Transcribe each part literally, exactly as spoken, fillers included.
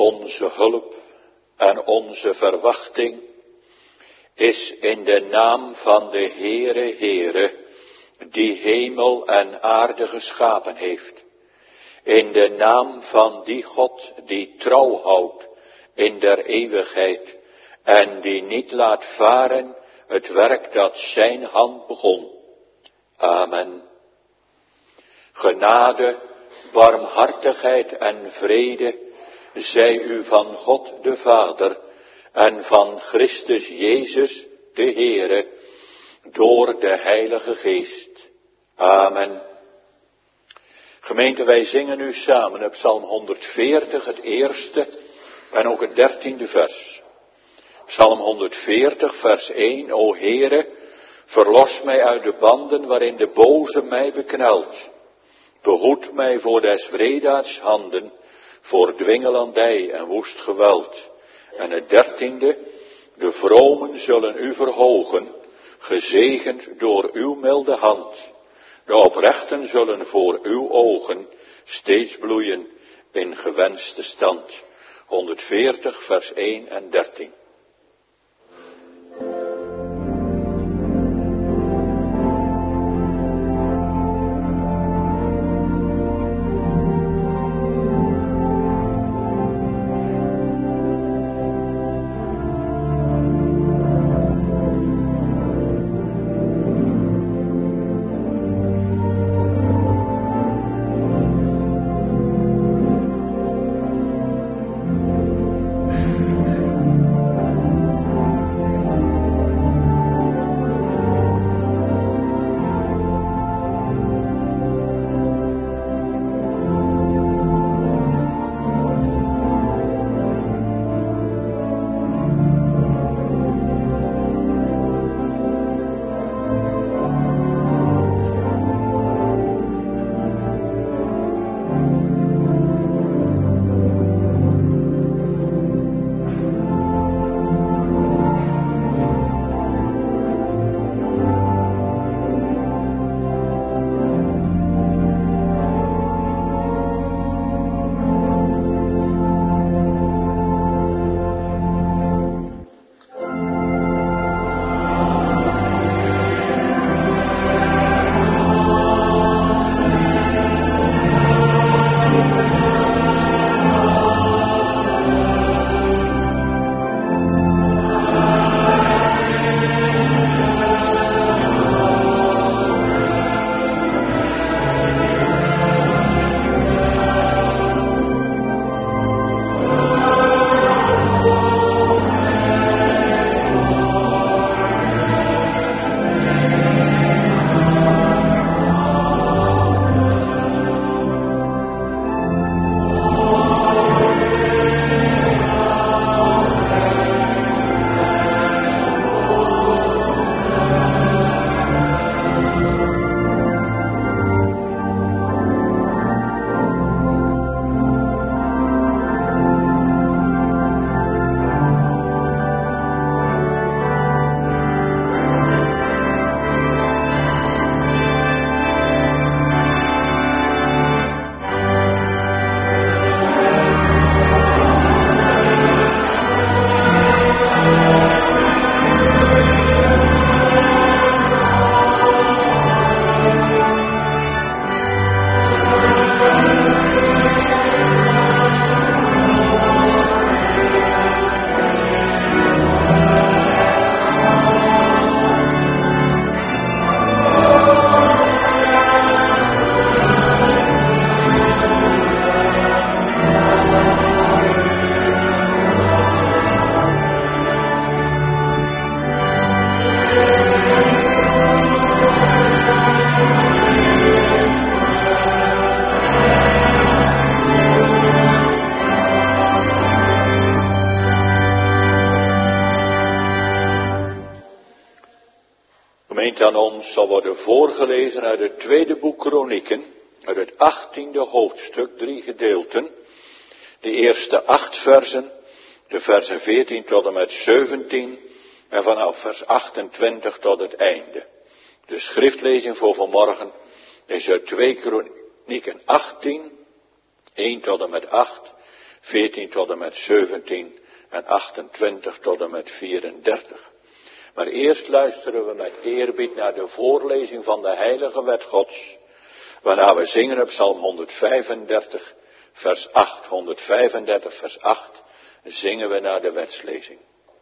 Onze hulp en onze verwachting is in de naam van de Heere Heere, die hemel en aarde geschapen heeft. In de naam van die God die trouw houdt in der eeuwigheid en die niet laat varen het werk dat zijn hand begon. Amen. Genade, barmhartigheid en vrede zij u van God de Vader en van Christus Jezus de Heere door de Heilige Geest. Amen. Gemeente, wij zingen nu samen op Psalm honderdveertig, het eerste en ook het dertiende vers. Psalm honderdveertig, vers één. O Heere, verlos mij uit de banden waarin de boze mij beknelt. Behoed mij voor des wreedaars handen, voor dwingelandij en woest geweld. En het dertiende. De vromen zullen u verhogen, gezegend door uw milde hand. De oprechten zullen voor uw ogen steeds bloeien in gewenste stand. honderdveertig, vers één en dertien. Aan ons zal worden voorgelezen uit het tweede boek Kronieken, uit het achttiende hoofdstuk, drie gedeelten. De eerste acht versen, de versen veertien tot en met zeventien en vanaf vers achtentwintig tot het einde. De schriftlezing voor vanmorgen is uit twee Kronieken achttien, één tot en met acht, veertien tot en met zeventien en achtentwintig tot en met vierendertig. Maar eerst luisteren we met eerbied naar de voorlezing van de heilige wet Gods, waarna we zingen op Psalm honderdvijfendertig, vers acht. honderdvijfendertig, vers acht, zingen we naar de wetslezing.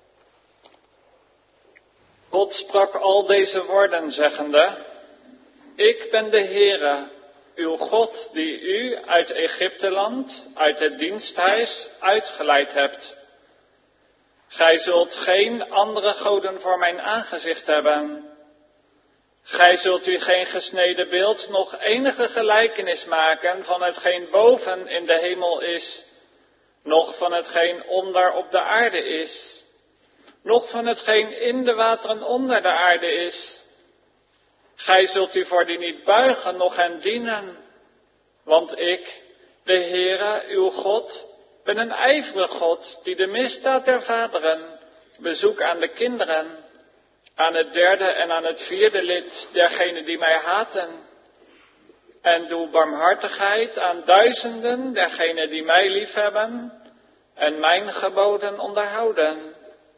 God sprak al deze woorden zeggende: Ik ben de Heere, uw God, die u uit Egypteland, uit het diensthuis, uitgeleid hebt. Gij zult geen andere goden voor mijn aangezicht hebben. Gij zult u geen gesneden beeld, noch enige gelijkenis maken van hetgeen boven in de hemel is, noch van hetgeen onder op de aarde is, noch van hetgeen in de wateren onder de aarde is. Gij zult u voor die niet buigen, noch hen dienen, want ik, de Heere, uw God, ben een ijverig God, die de misdaad der vaderen bezoek aan de kinderen, aan het derde en aan het vierde lid dergenen die mij haten, en doe barmhartigheid aan duizenden dergenen die mij liefhebben en mijn geboden onderhouden.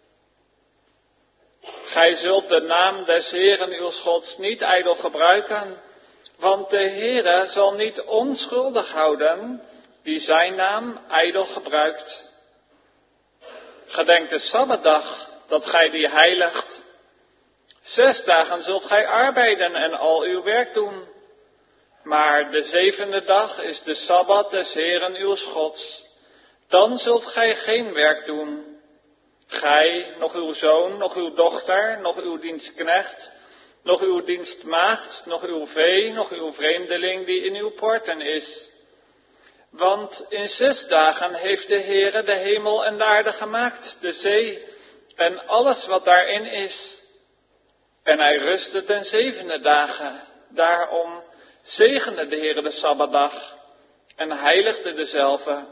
Gij zult de naam des Heeren uw Gods niet ijdel gebruiken, want de Heere zal niet onschuldig houden die zijn naam ijdel gebruikt. Gedenk de Sabbatdag, dat gij die heiligt. Zes dagen zult gij arbeiden en al uw werk doen. Maar de zevende dag is de Sabbat des Heeren uw Gods. Dan zult gij geen werk doen. Gij, nog uw zoon, nog uw dochter, nog uw dienstknecht, nog uw dienstmaagd, nog uw vee, nog uw vreemdeling die in uw poorten is. Want in zes dagen heeft de Heere de hemel en de aarde gemaakt, de zee en alles wat daarin is. En hij rustte ten zevende dagen. Daarom zegende de Heere de Sabbatdag en heiligde dezelve.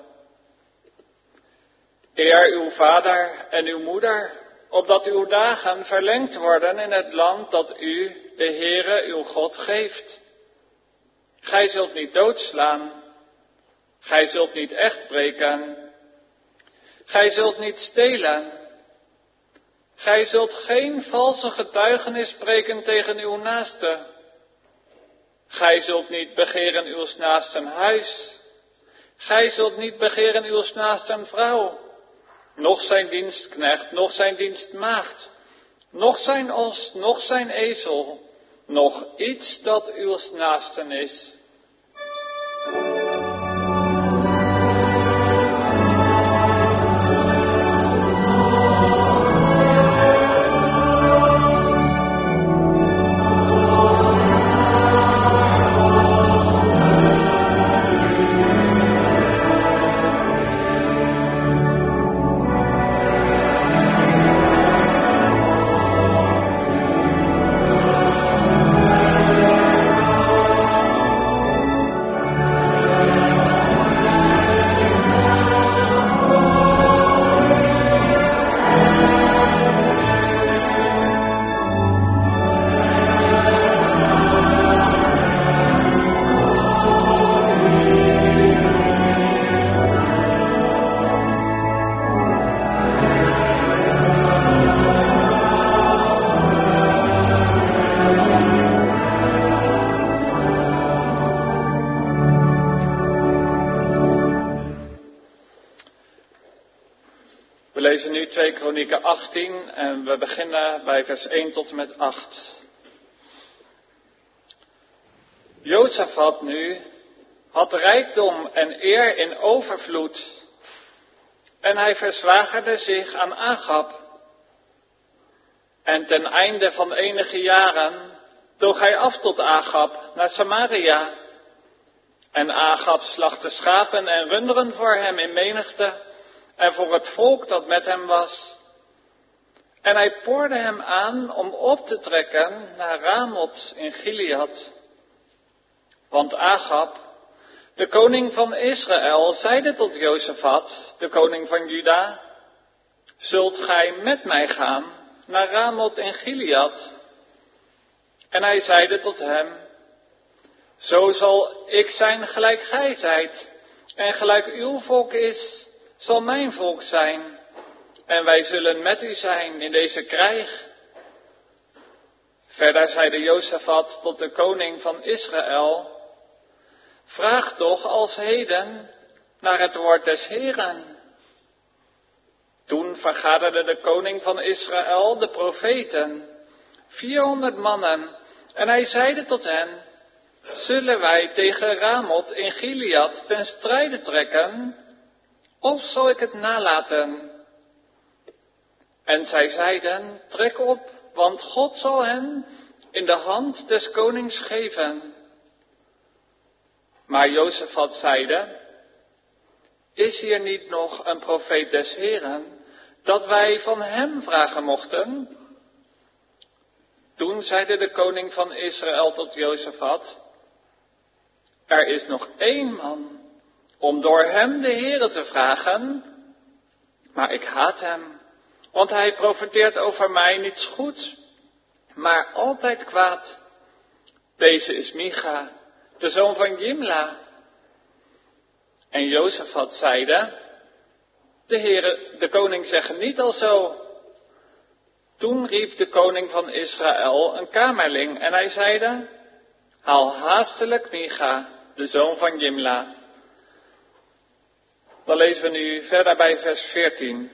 Eer uw vader en uw moeder, opdat uw dagen verlengd worden in het land dat u, de Heere, uw God, geeft. Gij zult niet doodslaan. Gij zult niet echt breken. Gij zult niet stelen. Gij zult geen valse getuigenis spreken tegen uw naaste. Gij zult niet begeren uw naasten huis. Gij zult niet begeren uw naasten vrouw, noch zijn dienstknecht, noch zijn dienstmaagd, noch zijn os, noch zijn ezel, noch iets dat uw naasten is. We lezen nu twee Kronieken achttien en we beginnen bij vers één tot en met acht. Jozafat nu had rijkdom en eer in overvloed en hij verzwagerde zich aan Agab. En ten einde van enige jaren toog hij af tot Agab naar Samaria. En Agab slachtte schapen en runderen voor hem in menigte en voor het volk dat met hem was. En hij poorde hem aan om op te trekken naar Ramoth in Gilead. Want Agab, de koning van Israël, zeide tot Jozafat, de koning van Juda: Zult gij met mij gaan naar Ramoth in Gilead? En hij zeide tot hem: Zo zal ik zijn gelijk gij zijt, en gelijk uw volk is, zal mijn volk zijn en wij zullen met u zijn in deze krijg. Verder zeide Jozefat tot de koning van Israël, vraag toch als heden naar het woord des Heren. Toen vergaderde de koning van Israël de profeten, vierhonderd mannen, en hij zeide tot hen, zullen wij tegen Ramoth in Gilead ten strijde trekken, of zal ik het nalaten? En zij zeiden, trek op, want God zal hen in de hand des konings geven. Maar Jozefat zeide, is hier niet nog een profeet des Heren, dat wij van hem vragen mochten? Toen zeide de koning van Israël tot Jozefat, er is nog één man om door hem de Heere te vragen, maar ik haat hem, want hij profeteert over mij niets goeds, maar altijd kwaad. Deze is Micha, de zoon van Jimla. En Jozefat zeide, de Heere, de koning zegt niet al zo. Toen riep de koning van Israël een kamerling en hij zeide, haal haastelijk Micha, de zoon van Jimla. Dan lezen we nu verder bij vers veertien.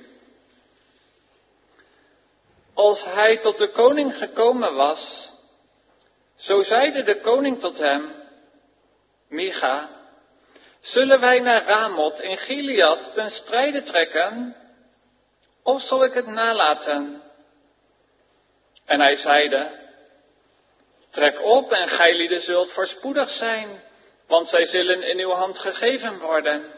Als hij tot de koning gekomen was, zo zeide de koning tot hem, Micha, zullen wij naar Ramoth in Gilead ten strijde trekken, of zal ik het nalaten? En hij zeide, trek op en gijlieden zult voorspoedig zijn, want zij zullen in uw hand gegeven worden.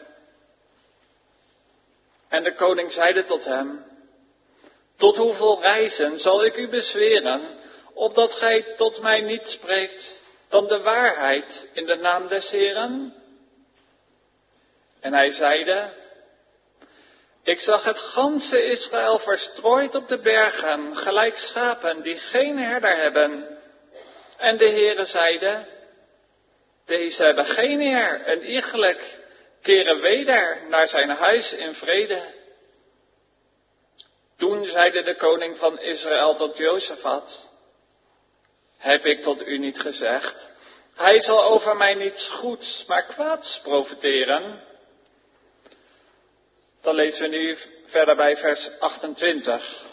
En de koning zeide tot hem, tot hoeveel reizen zal ik u bezweren, opdat gij tot mij niet spreekt dan de waarheid in de naam des Heren? En hij zeide, ik zag het ganse Israël verstrooid op de bergen, gelijk schapen die geen herder hebben. En de Heere zeide, deze hebben geen heer, en iegelijk keren weder naar zijn huis in vrede. Toen zeide de koning van Israël tot Jozefat, heb ik tot u niet gezegd, hij zal over mij niets goeds, maar kwaads profeteren? Dan lezen we nu verder bij vers achtentwintig.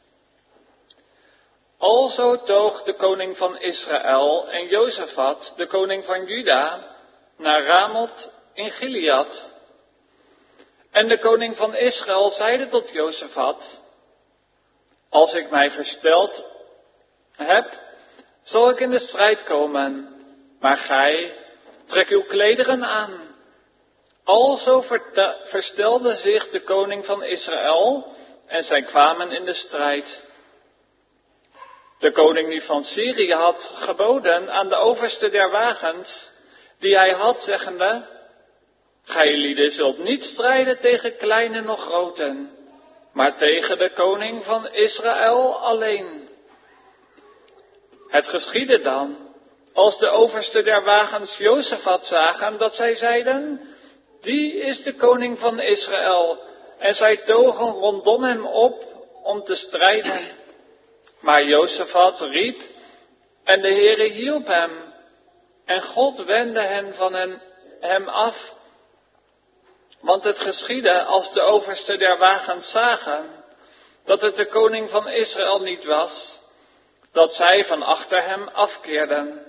Alzo toog de koning van Israël en Jozefat, de koning van Juda, naar Ramoth in Gilead. En de koning van Israël zeide tot Jozefat, als ik mij versteld heb, zal ik in de strijd komen, maar gij, trek uw klederen aan. Alzo verstelde zich de koning van Israël en zij kwamen in de strijd. De koning nu van Syrië had geboden aan de overste der wagens, die hij had, zeggende, gij lieden zult niet strijden tegen kleine noch groten, maar tegen de koning van Israël alleen. Het geschiedde dan, als de overste der wagens Jozefat zagen, dat zij zeiden, die is de koning van Israël, en zij togen rondom hem op om te strijden. Maar Jozefat riep, en de Heere hielp hem, en God wendde hen van hem, hem af. Want het geschiedde, als de overste der wagens zagen, dat het de koning van Israël niet was, dat zij van achter hem afkeerden.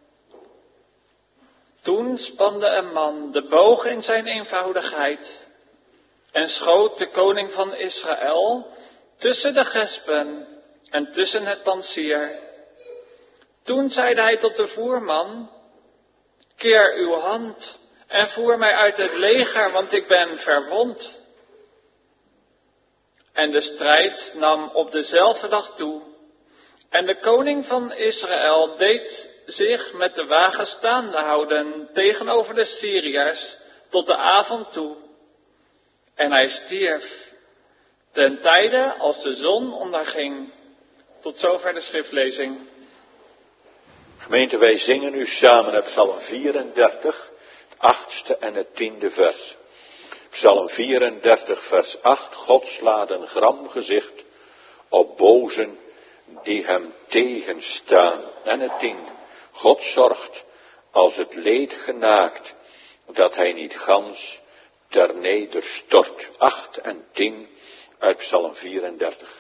Toen spande een man de boog in zijn eenvoudigheid en schoot de koning van Israël tussen de gespen en tussen het pansier. Toen zeide hij tot de voerman, keer uw hand en voer mij uit het leger, want ik ben verwond. En de strijd nam op dezelfde dag toe. En de koning van Israël deed zich met de wagen staande houden tegenover de Syriërs tot de avond toe. En hij stierf ten tijde als de zon onderging. Tot zover de schriftlezing. Gemeente, wij zingen nu samen uit Psalm vierendertig, het achtste en het tiende vers. Psalm vierendertig vers acht. God slaat een gramgezicht op bozen die hem tegenstaan. En het tien. God zorgt als het leed genaakt, dat hij niet gans ter neder stort. acht en tien uit Psalm vierendertig.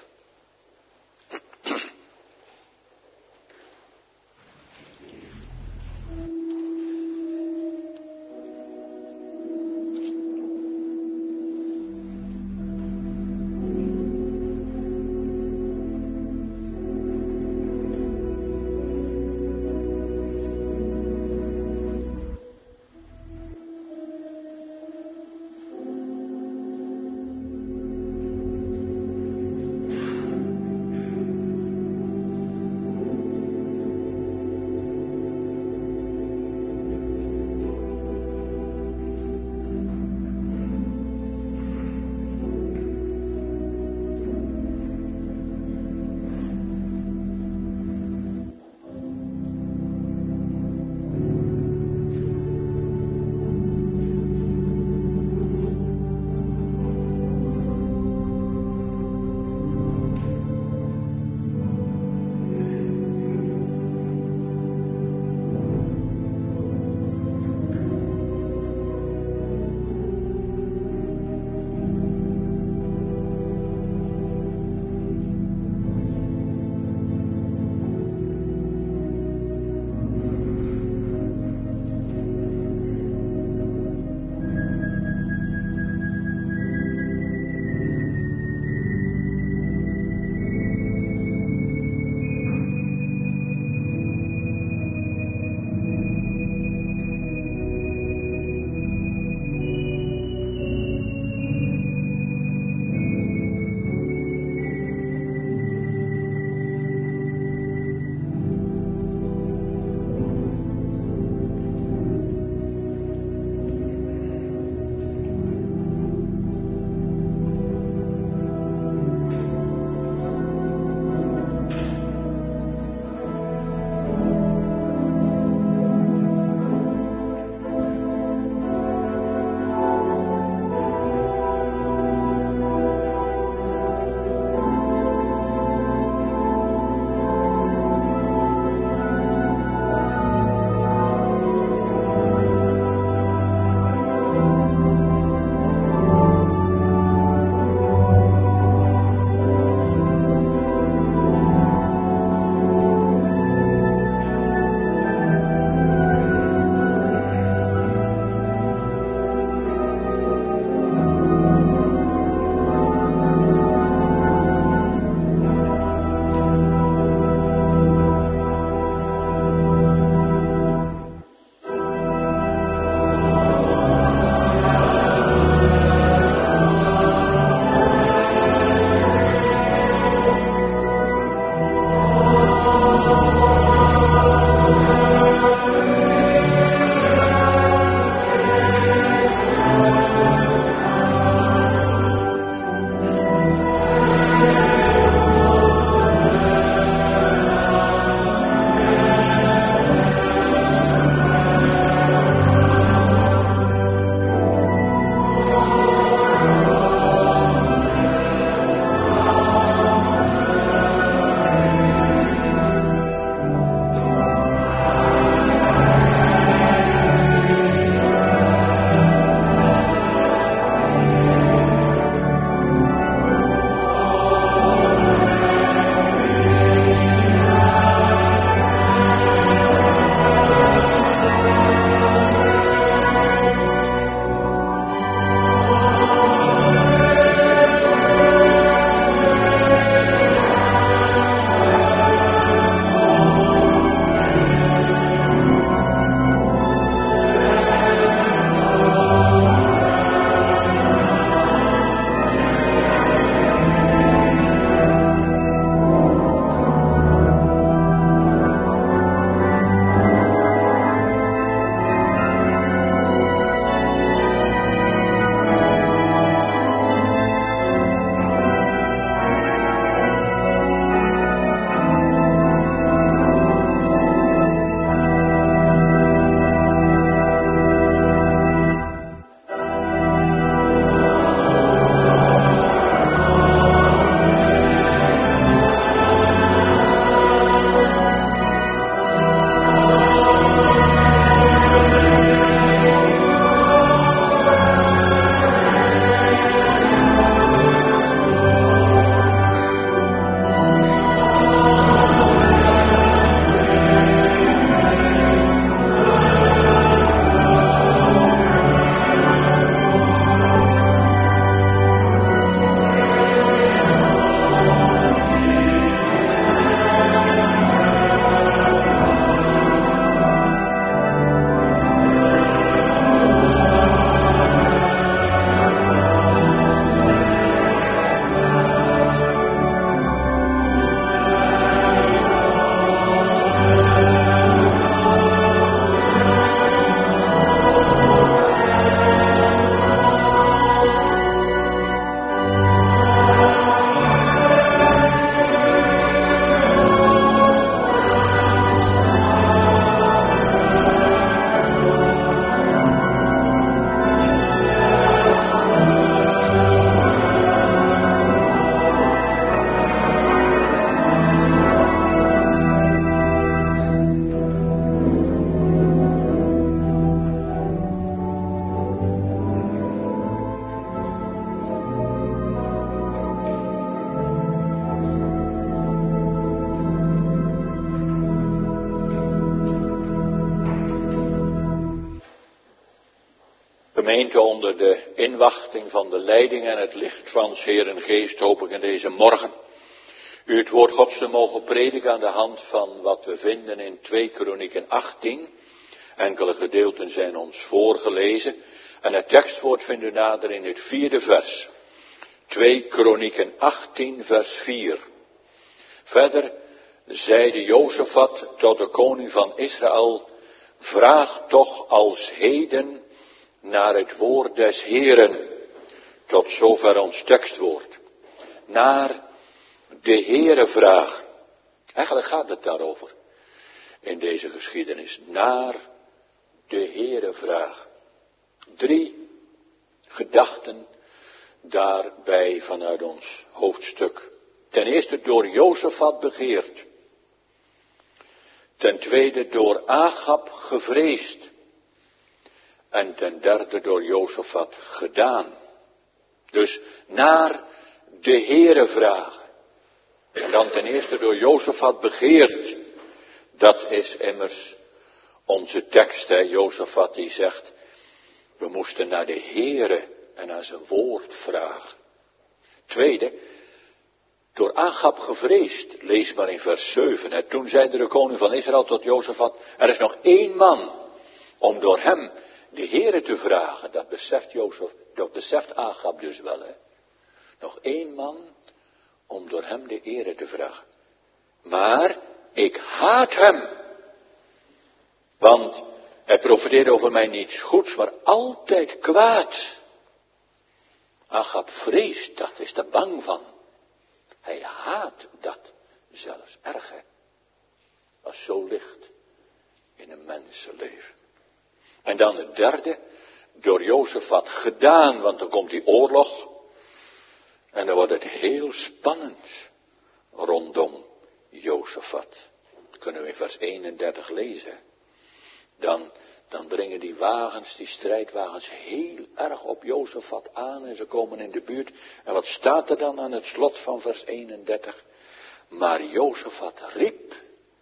Gemeente, onder de inwachting van de leiding en het licht van 's Heeren Geest hoop ik in deze morgen u het woord Gods te mogen prediken aan de hand van wat we vinden in twee Kronieken achttien. Enkele gedeelten zijn ons voorgelezen en het tekstwoord vindt u nader in het vierde vers. twee Kronieken achttien vers vier. Verder zeide Jozefat tot de koning van Israël: vraag toch als heden naar het woord des Heeren. Tot zover ons tekstwoord. Naar de Heere vraag. Eigenlijk gaat het daarover. In deze geschiedenis. Naar de Heere vraag. Drie gedachten daarbij vanuit ons hoofdstuk. Ten eerste door Jozefat begeerd. Ten tweede door Agab gevreesd. En ten derde door Jozefat gedaan. Dus naar de Heere vragen. En dan ten eerste door Jozefat begeerd. Dat is immers onze tekst, hè. Jozefat die zegt, we moesten naar de Heere en naar zijn woord vragen. Tweede, door Agab gevreesd, lees maar in vers zeven. Hè. Toen zeide de koning van Israël tot Jozefat, er is nog één man om door hem de Heere te vragen. Dat beseft Jozef, dat beseft Agab dus wel. Hè. Nog één man om door hem de Heere te vragen. Maar ik haat hem. Want hij profeteerde over mij niets goeds, maar altijd kwaad. Agab vreest dat, is er bang van. Hij haat dat zelfs erg, hè. Als zo ligt in een mensenleven. En dan het derde, door Jozefat gedaan, want dan komt die oorlog. En dan wordt het heel spannend rondom Jozefat. Dat kunnen we in vers eenendertig lezen. Dan, dan dringen die wagens, die strijdwagens, heel erg op Jozefat aan en ze komen in de buurt. En wat staat er dan aan het slot van vers eenendertig? Maar Jozefat riep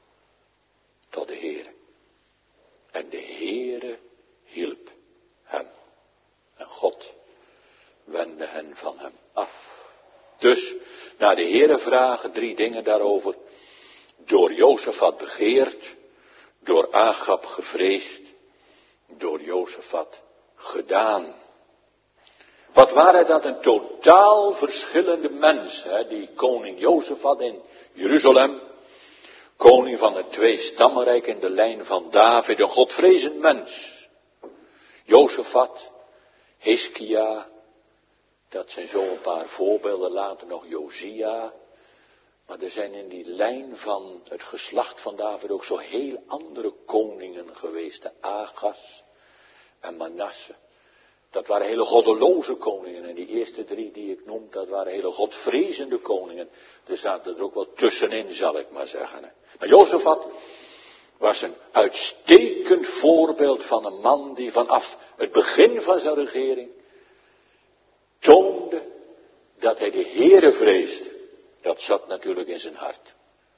tot de Heere. En de Heere hielp hem. En God wendde hen van hem af. Dus naar de Heere vragen, drie dingen daarover. Door Jozefat begeerd, door Agab gevreesd, door Jozefat gedaan. Wat waren dat een totaal verschillende mens, hè? Die koning Jozefat in Jeruzalem, koning van het twee stammenrijk in de lijn van David, een godvrezend mens. Jozefat, Hiskia, dat zijn zo een paar voorbeelden, later nog Josia. Maar er zijn in die lijn van het geslacht van David ook zo heel andere koningen geweest. De Agas en Manasse. Dat waren hele goddeloze koningen. En die eerste drie die ik noem, dat waren hele godvrezende koningen. Er zaten er ook wel tussenin, zal ik maar zeggen. Maar Jozefat was een uitstekend voorbeeld van een man die vanaf het begin van zijn regering toonde dat hij de Heere vreesde. Dat zat natuurlijk in zijn hart.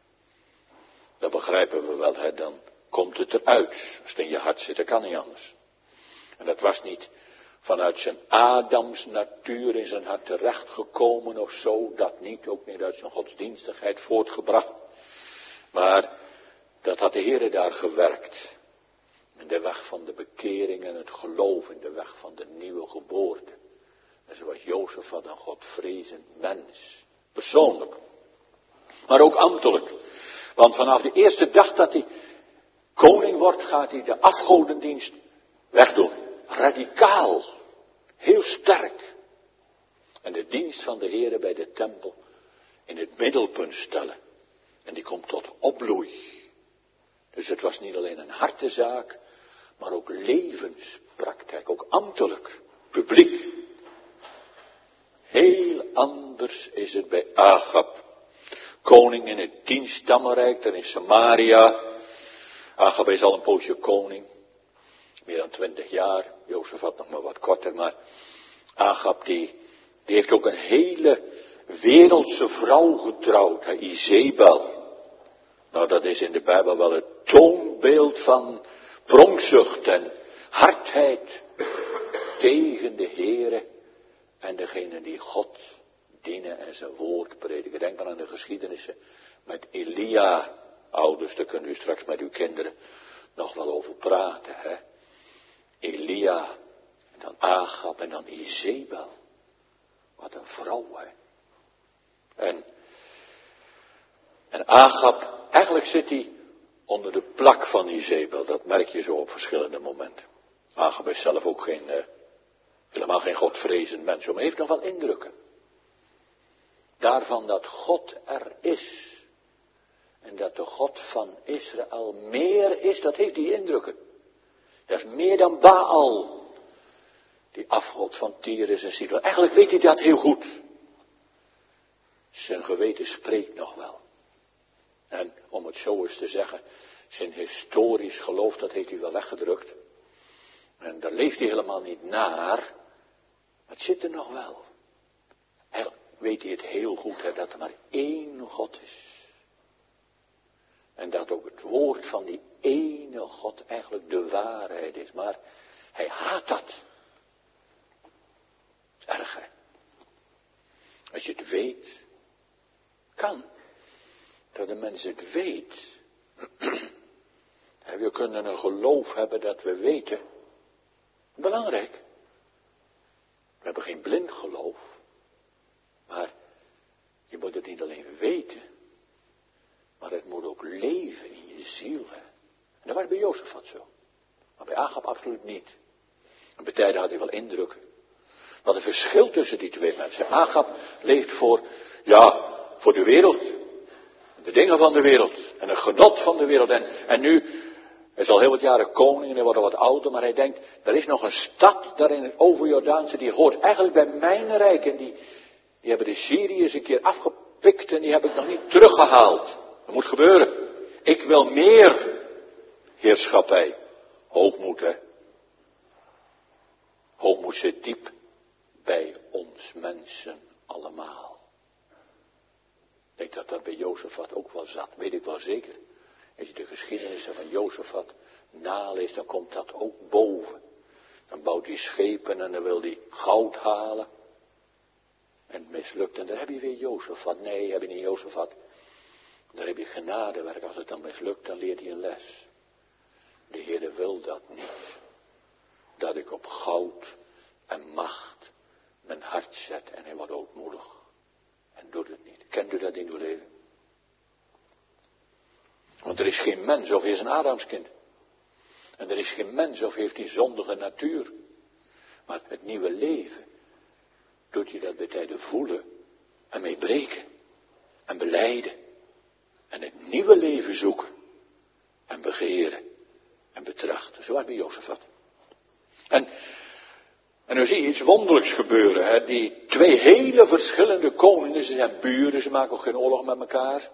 Dat begrijpen we wel, hè? Dan komt het eruit. Als het in je hart zit, dat kan niet anders. En dat was niet vanuit zijn Adams natuur in zijn hart terechtgekomen of zo. Dat niet, ook niet uit zijn godsdienstigheid voortgebracht. Maar dat had de Heere daar gewerkt. In de weg van de bekering en het geloof, in de weg van de nieuwe geboorte. En zo was Jozefat een godvrezend mens. Persoonlijk. Maar ook ambtelijk. Want vanaf de eerste dag dat hij koning wordt, gaat hij de afgodendienst wegdoen. Radicaal. Heel sterk. En de dienst van de Heere bij de tempel in het middelpunt stellen. En die komt tot opbloei. Dus het was niet alleen een hartezaak, maar ook levenspraktijk. Ook ambtelijk. Publiek. Heel anders is het bij Agab. Koning in het tien stammenrijk, daar in Samaria. Agab is al een poosje koning. Meer dan twintig jaar. Jozefat nog maar wat korter, maar Agab die, die heeft ook een hele wereldse vrouw getrouwd. Hè, Izebel. Nou, dat is in de Bijbel wel het toonbeeld van pronkzucht en hardheid tegen de Heere en degene die God dienen en zijn woord prediken. Denk maar aan de geschiedenissen met Elia. Ouders, daar kunt u straks met uw kinderen nog wel over praten. Hè? Elia, en dan Agab en dan Izebel. Wat een vrouw, hè. En, en Agab, eigenlijk zit hij onder de plak van Izebel. Dat merk je zo op verschillende momenten. Agab is zelf ook geen, uh, helemaal geen godvrezend mens, maar heeft nog wel indrukken. Daarvan dat God er is. En dat de God van Israël meer is, dat heeft die indrukken. Dat is meer dan Baal. Die afgod van Tyrus en Sidon. Eigenlijk weet hij dat heel goed. Zijn geweten spreekt nog wel. En om het zo eens te zeggen, zijn historisch geloof, dat heeft hij wel weggedrukt. En daar leeft hij helemaal niet naar. Maar het zit er nog wel. Eigenlijk weet hij het heel goed, hè, dat er maar één God is. En dat ook het woord van die ene God eigenlijk de waarheid is. Maar hij haat dat. Dat is erg, hè. Als je het weet, kan. Dat de mens het weet. We kunnen een geloof hebben dat we weten. Belangrijk. We hebben geen blind geloof. Maar je moet het niet alleen weten. Maar het moet ook leven in je ziel. Hè? En dat was bij Jozefat zo. Maar bij Agab absoluut niet. En bij tijden had hij wel indrukken. Wat een verschil tussen die twee mensen. Agab leeft voor, ja, voor de wereld. De dingen van de wereld. En het genot van de wereld. En, en nu, hij is al heel wat jaren koning en hij wordt al wat ouder. Maar hij denkt, er is nog een stad daar in het overjordaanse. Die hoort eigenlijk bij mijn rijk. En die, die hebben de Syriërs een keer afgepikt. En die heb ik nog niet teruggehaald. Dat moet gebeuren. Ik wil meer heerschappij. Hoogmoed, hè. Hoogmoed zit diep bij ons mensen allemaal. Ik denk dat dat bij Jozefat ook wel zat. Weet ik wel zeker. Als je de geschiedenissen van Jozefat naleest, dan komt dat ook boven. Dan bouwt hij schepen en dan wil hij goud halen. En het mislukt. En daar heb je weer Jozefat. Nee, heb je niet Jozefat. Daar heb je genadewerk. Als het dan mislukt, dan leert hij een les. De Heere wil dat niet. Dat ik op goud en macht mijn hart zet en hij wordt ootmoedig. En doet het niet. Kent u dat in uw leven? Want er is geen mens of hij is een Adamskind. En er is geen mens of heeft die zondige natuur. Maar het nieuwe leven doet je dat bij tijden voelen en mee breken en belijden. En het nieuwe leven zoeken en begeren en betrachten. Zo was bij Jozefat. En, en nu zie je iets wonderlijks gebeuren. Hè? Die twee hele verschillende koningen, ze zijn buren, ze maken ook geen oorlog met elkaar.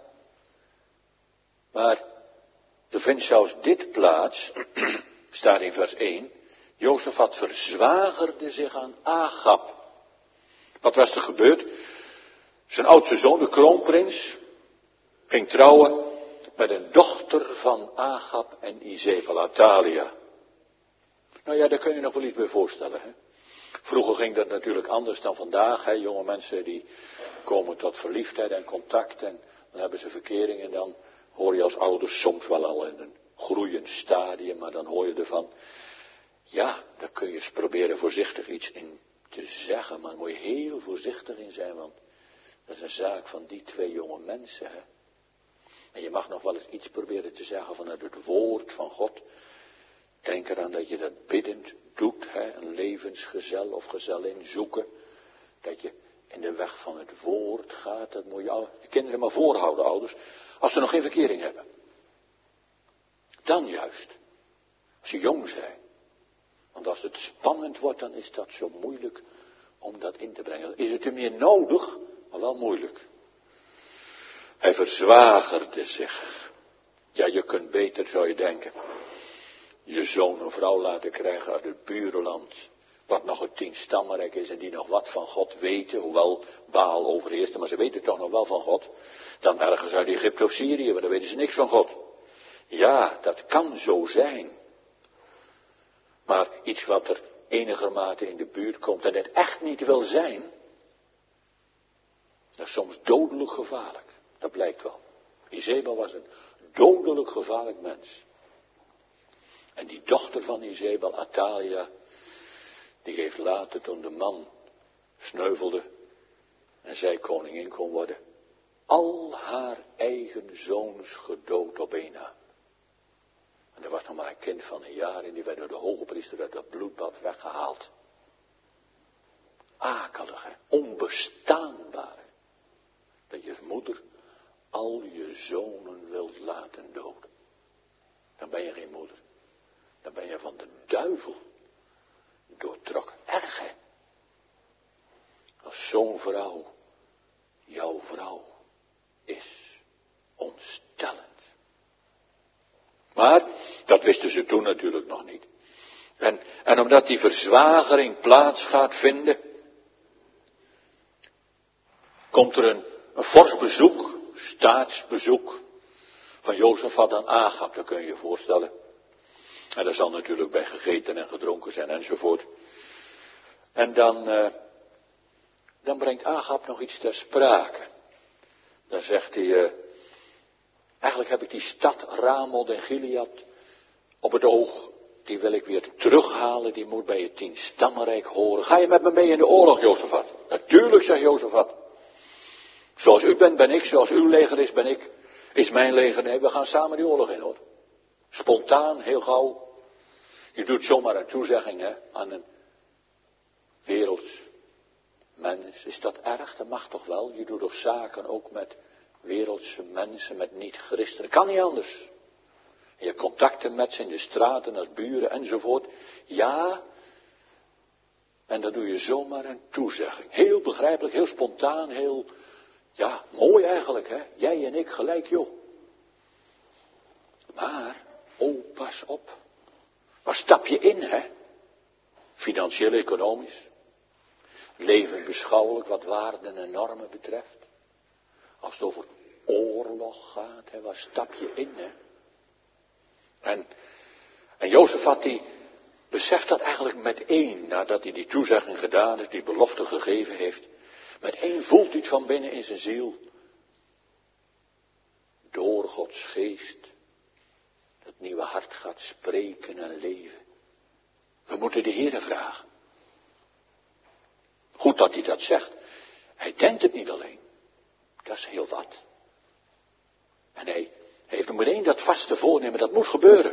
Maar er vindt zelfs dit plaats, staat in vers één. Jozefat verzwagerde zich aan Agab. Wat was er gebeurd? Zijn oudste zoon, de kroonprins, ging trouwen met een dochter van Agab en Izebel, Athalia. Nou ja, daar kun je nog wel iets bij voorstellen. Hè? Vroeger ging dat natuurlijk anders dan vandaag. Hè? Jonge mensen die komen tot verliefdheid en contact en dan hebben ze verkering en dan hoor je als ouders soms wel al in een groeiend stadium, maar dan hoor je ervan. Ja, daar kun je eens proberen voorzichtig iets in te zeggen, maar daar moet je heel voorzichtig in zijn, want dat is een zaak van die twee jonge mensen. Hè? En je mag nog wel eens iets proberen te zeggen vanuit het woord van God. Denk eraan dat je dat biddend doet, hè? Een levensgezel of gezellin zoeken. Dat je in de weg van het woord gaat, dat moet je je kinderen maar voorhouden, ouders. Als ze nog geen verkering hebben. Dan juist. Als ze jong zijn. Want als het spannend wordt, dan is dat zo moeilijk om dat in te brengen. Is het er meer nodig, maar wel moeilijk. Hij verzwagerde zich. Ja, je kunt beter, zou je denken, je zoon een vrouw laten krijgen uit het burenland. Wat nog het tienstammenrijk is en die nog wat van God weten. Hoewel Baal overheerste, maar ze weten toch nog wel van God. Dan ergens uit Egypte of Syrië, maar dan weten ze niks van God. Ja, dat kan zo zijn. Maar iets wat er enigermate in de buurt komt en het echt niet wil zijn, dat is soms dodelijk gevaarlijk. Dat blijkt wel. Izebel was een dodelijk gevaarlijk mens. En die dochter van Izebel, Athalia, die heeft later, toen de man sneuvelde en zij koningin kon worden, al haar eigen zoons gedood op één na. En er was nog maar een kind van een jaar en die werd door de hoge priester uit dat bloedbad weggehaald. Akelig, hè? Onbestaanbaar. Hè? Dat je als moeder al je zonen wilt laten doden. Dan ben je geen moeder. Dan ben je van de duivel doortrokken. Erg, hè? Als zo'n vrouw jouw vrouw is ontstellend. Maar dat wisten ze toen natuurlijk nog niet. En, en omdat die verzwagering plaats gaat vinden, komt er een, een fors bezoek, staatsbezoek van Jozefat aan Agab, dat kun je je voorstellen. En daar zal natuurlijk bij gegeten en gedronken zijn enzovoort. En dan, uh, dan brengt Agab nog iets ter sprake. Dan zegt hij, uh, eigenlijk heb ik die stad Ramot en Gilead op het oog. Die wil ik weer terughalen, die moet bij het tien stammenrijk horen. Ga je met me mee in de oorlog, Jozefat? Natuurlijk, zegt Jozefat. Zoals u bent, ben ik. Zoals uw leger is, ben ik. Is mijn leger. Nee, we gaan samen die oorlog in, hoor. Spontaan, heel gauw. Je doet zomaar een toezegging, hè, aan een werelds mens. Is dat erg? Dat mag toch wel? Je doet toch zaken ook met wereldse mensen, met niet-christenen. Kan niet anders. Je hebt contacten met ze in de straten, als buren enzovoort. Ja, en dan doe je zomaar een toezegging. Heel begrijpelijk, heel spontaan, heel, ja, mooi eigenlijk, hè. Jij en ik gelijk, joh. Maar, oh, pas op. Waar stap je in, hè? Financieel, economisch. Levensbeschouwelijk wat waarden en normen betreft. Als het over oorlog gaat, hè, waar stap je in, hè? En, en Jozefat die beseft dat eigenlijk met één, nadat hij die toezegging gedaan heeft, die belofte gegeven heeft. Met één voelt hij het van binnen in zijn ziel. Door Gods geest, dat nieuwe hart gaat spreken en leven. We moeten de Heere vragen. Goed dat hij dat zegt. Hij denkt het niet alleen. Dat is heel wat. En hij heeft nog meteen dat vaste voornemen, dat moet gebeuren.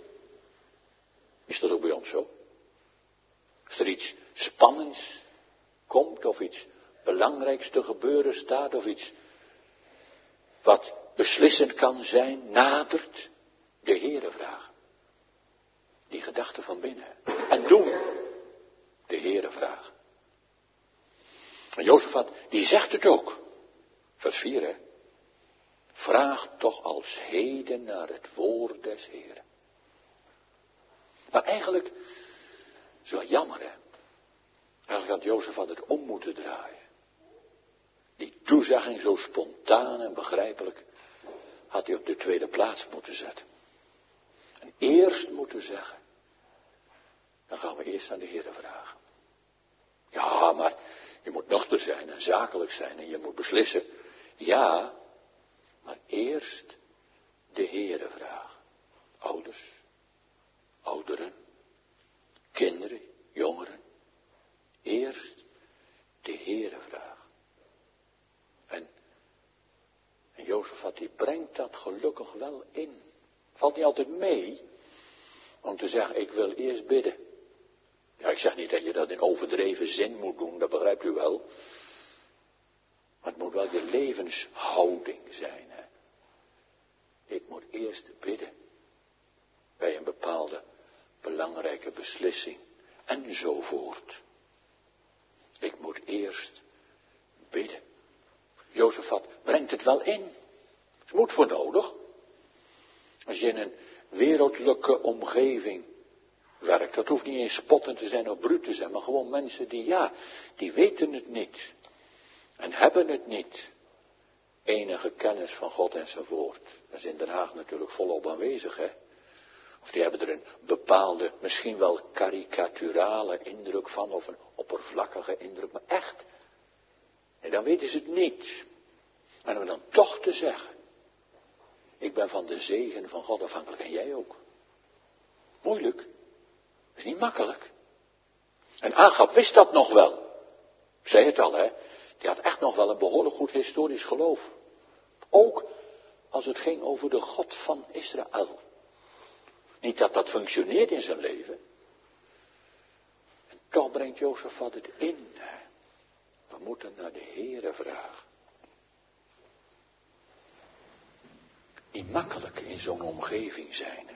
Is dat ook bij ons zo? Als er iets spannends komt, of iets belangrijks te gebeuren staat, of iets wat beslissend kan zijn, nadert, de Heere vragen. Die gedachte van binnen. En doen, de Heere vragen. En Jozefat, die zegt het ook. Vers vier, hè. Vraag toch als heden naar het woord des Heeren. Maar eigenlijk, is wel jammer, hè. Eigenlijk had Jozefat het om moeten draaien. Die toezegging zo spontaan en begrijpelijk had hij op de tweede plaats moeten zetten. En eerst moeten zeggen, dan gaan we eerst aan de Heere vragen. Ja, maar je moet nuchter zijn en zakelijk zijn en je moet beslissen. Ja, maar eerst de Heere vragen. Ouders, ouderen, kinderen, jongeren. Eerst de Heere vragen. En, en Jozefat die brengt dat gelukkig wel in. Valt niet altijd mee om te zeggen, ik wil eerst bidden. Ja, ik zeg niet dat je dat in overdreven zin moet doen, dat begrijpt u wel. Maar het moet wel je levenshouding zijn. Hè? Ik moet eerst bidden. Bij een bepaalde belangrijke beslissing. Enzovoort. Ik moet eerst bidden. Jozefat brengt het wel in. Het moet voor nodig. Als je in een wereldlijke omgeving werkt, dat hoeft niet eens spottend te zijn of bruut te zijn, maar gewoon mensen die, ja, die weten het niet. En hebben het niet. Enige kennis van God en zijn woord. Dat is in Den Haag natuurlijk volop aanwezig, hè. Of die hebben er een bepaalde, misschien wel karikaturale indruk van, of een oppervlakkige indruk, maar echt. En dan weten ze het niet. En om dan toch te zeggen, ik ben van de zegen van God afhankelijk en jij ook. Moeilijk. Dat is niet makkelijk. En Agab wist dat nog wel. Ik zei het al, hè. Die had echt nog wel een behoorlijk goed historisch geloof. Ook als het ging over de God van Israël. Niet dat dat functioneert in zijn leven. En toch brengt Jozefat het in. We moeten naar de Heere vragen. Niet makkelijk in zo'n omgeving zijn.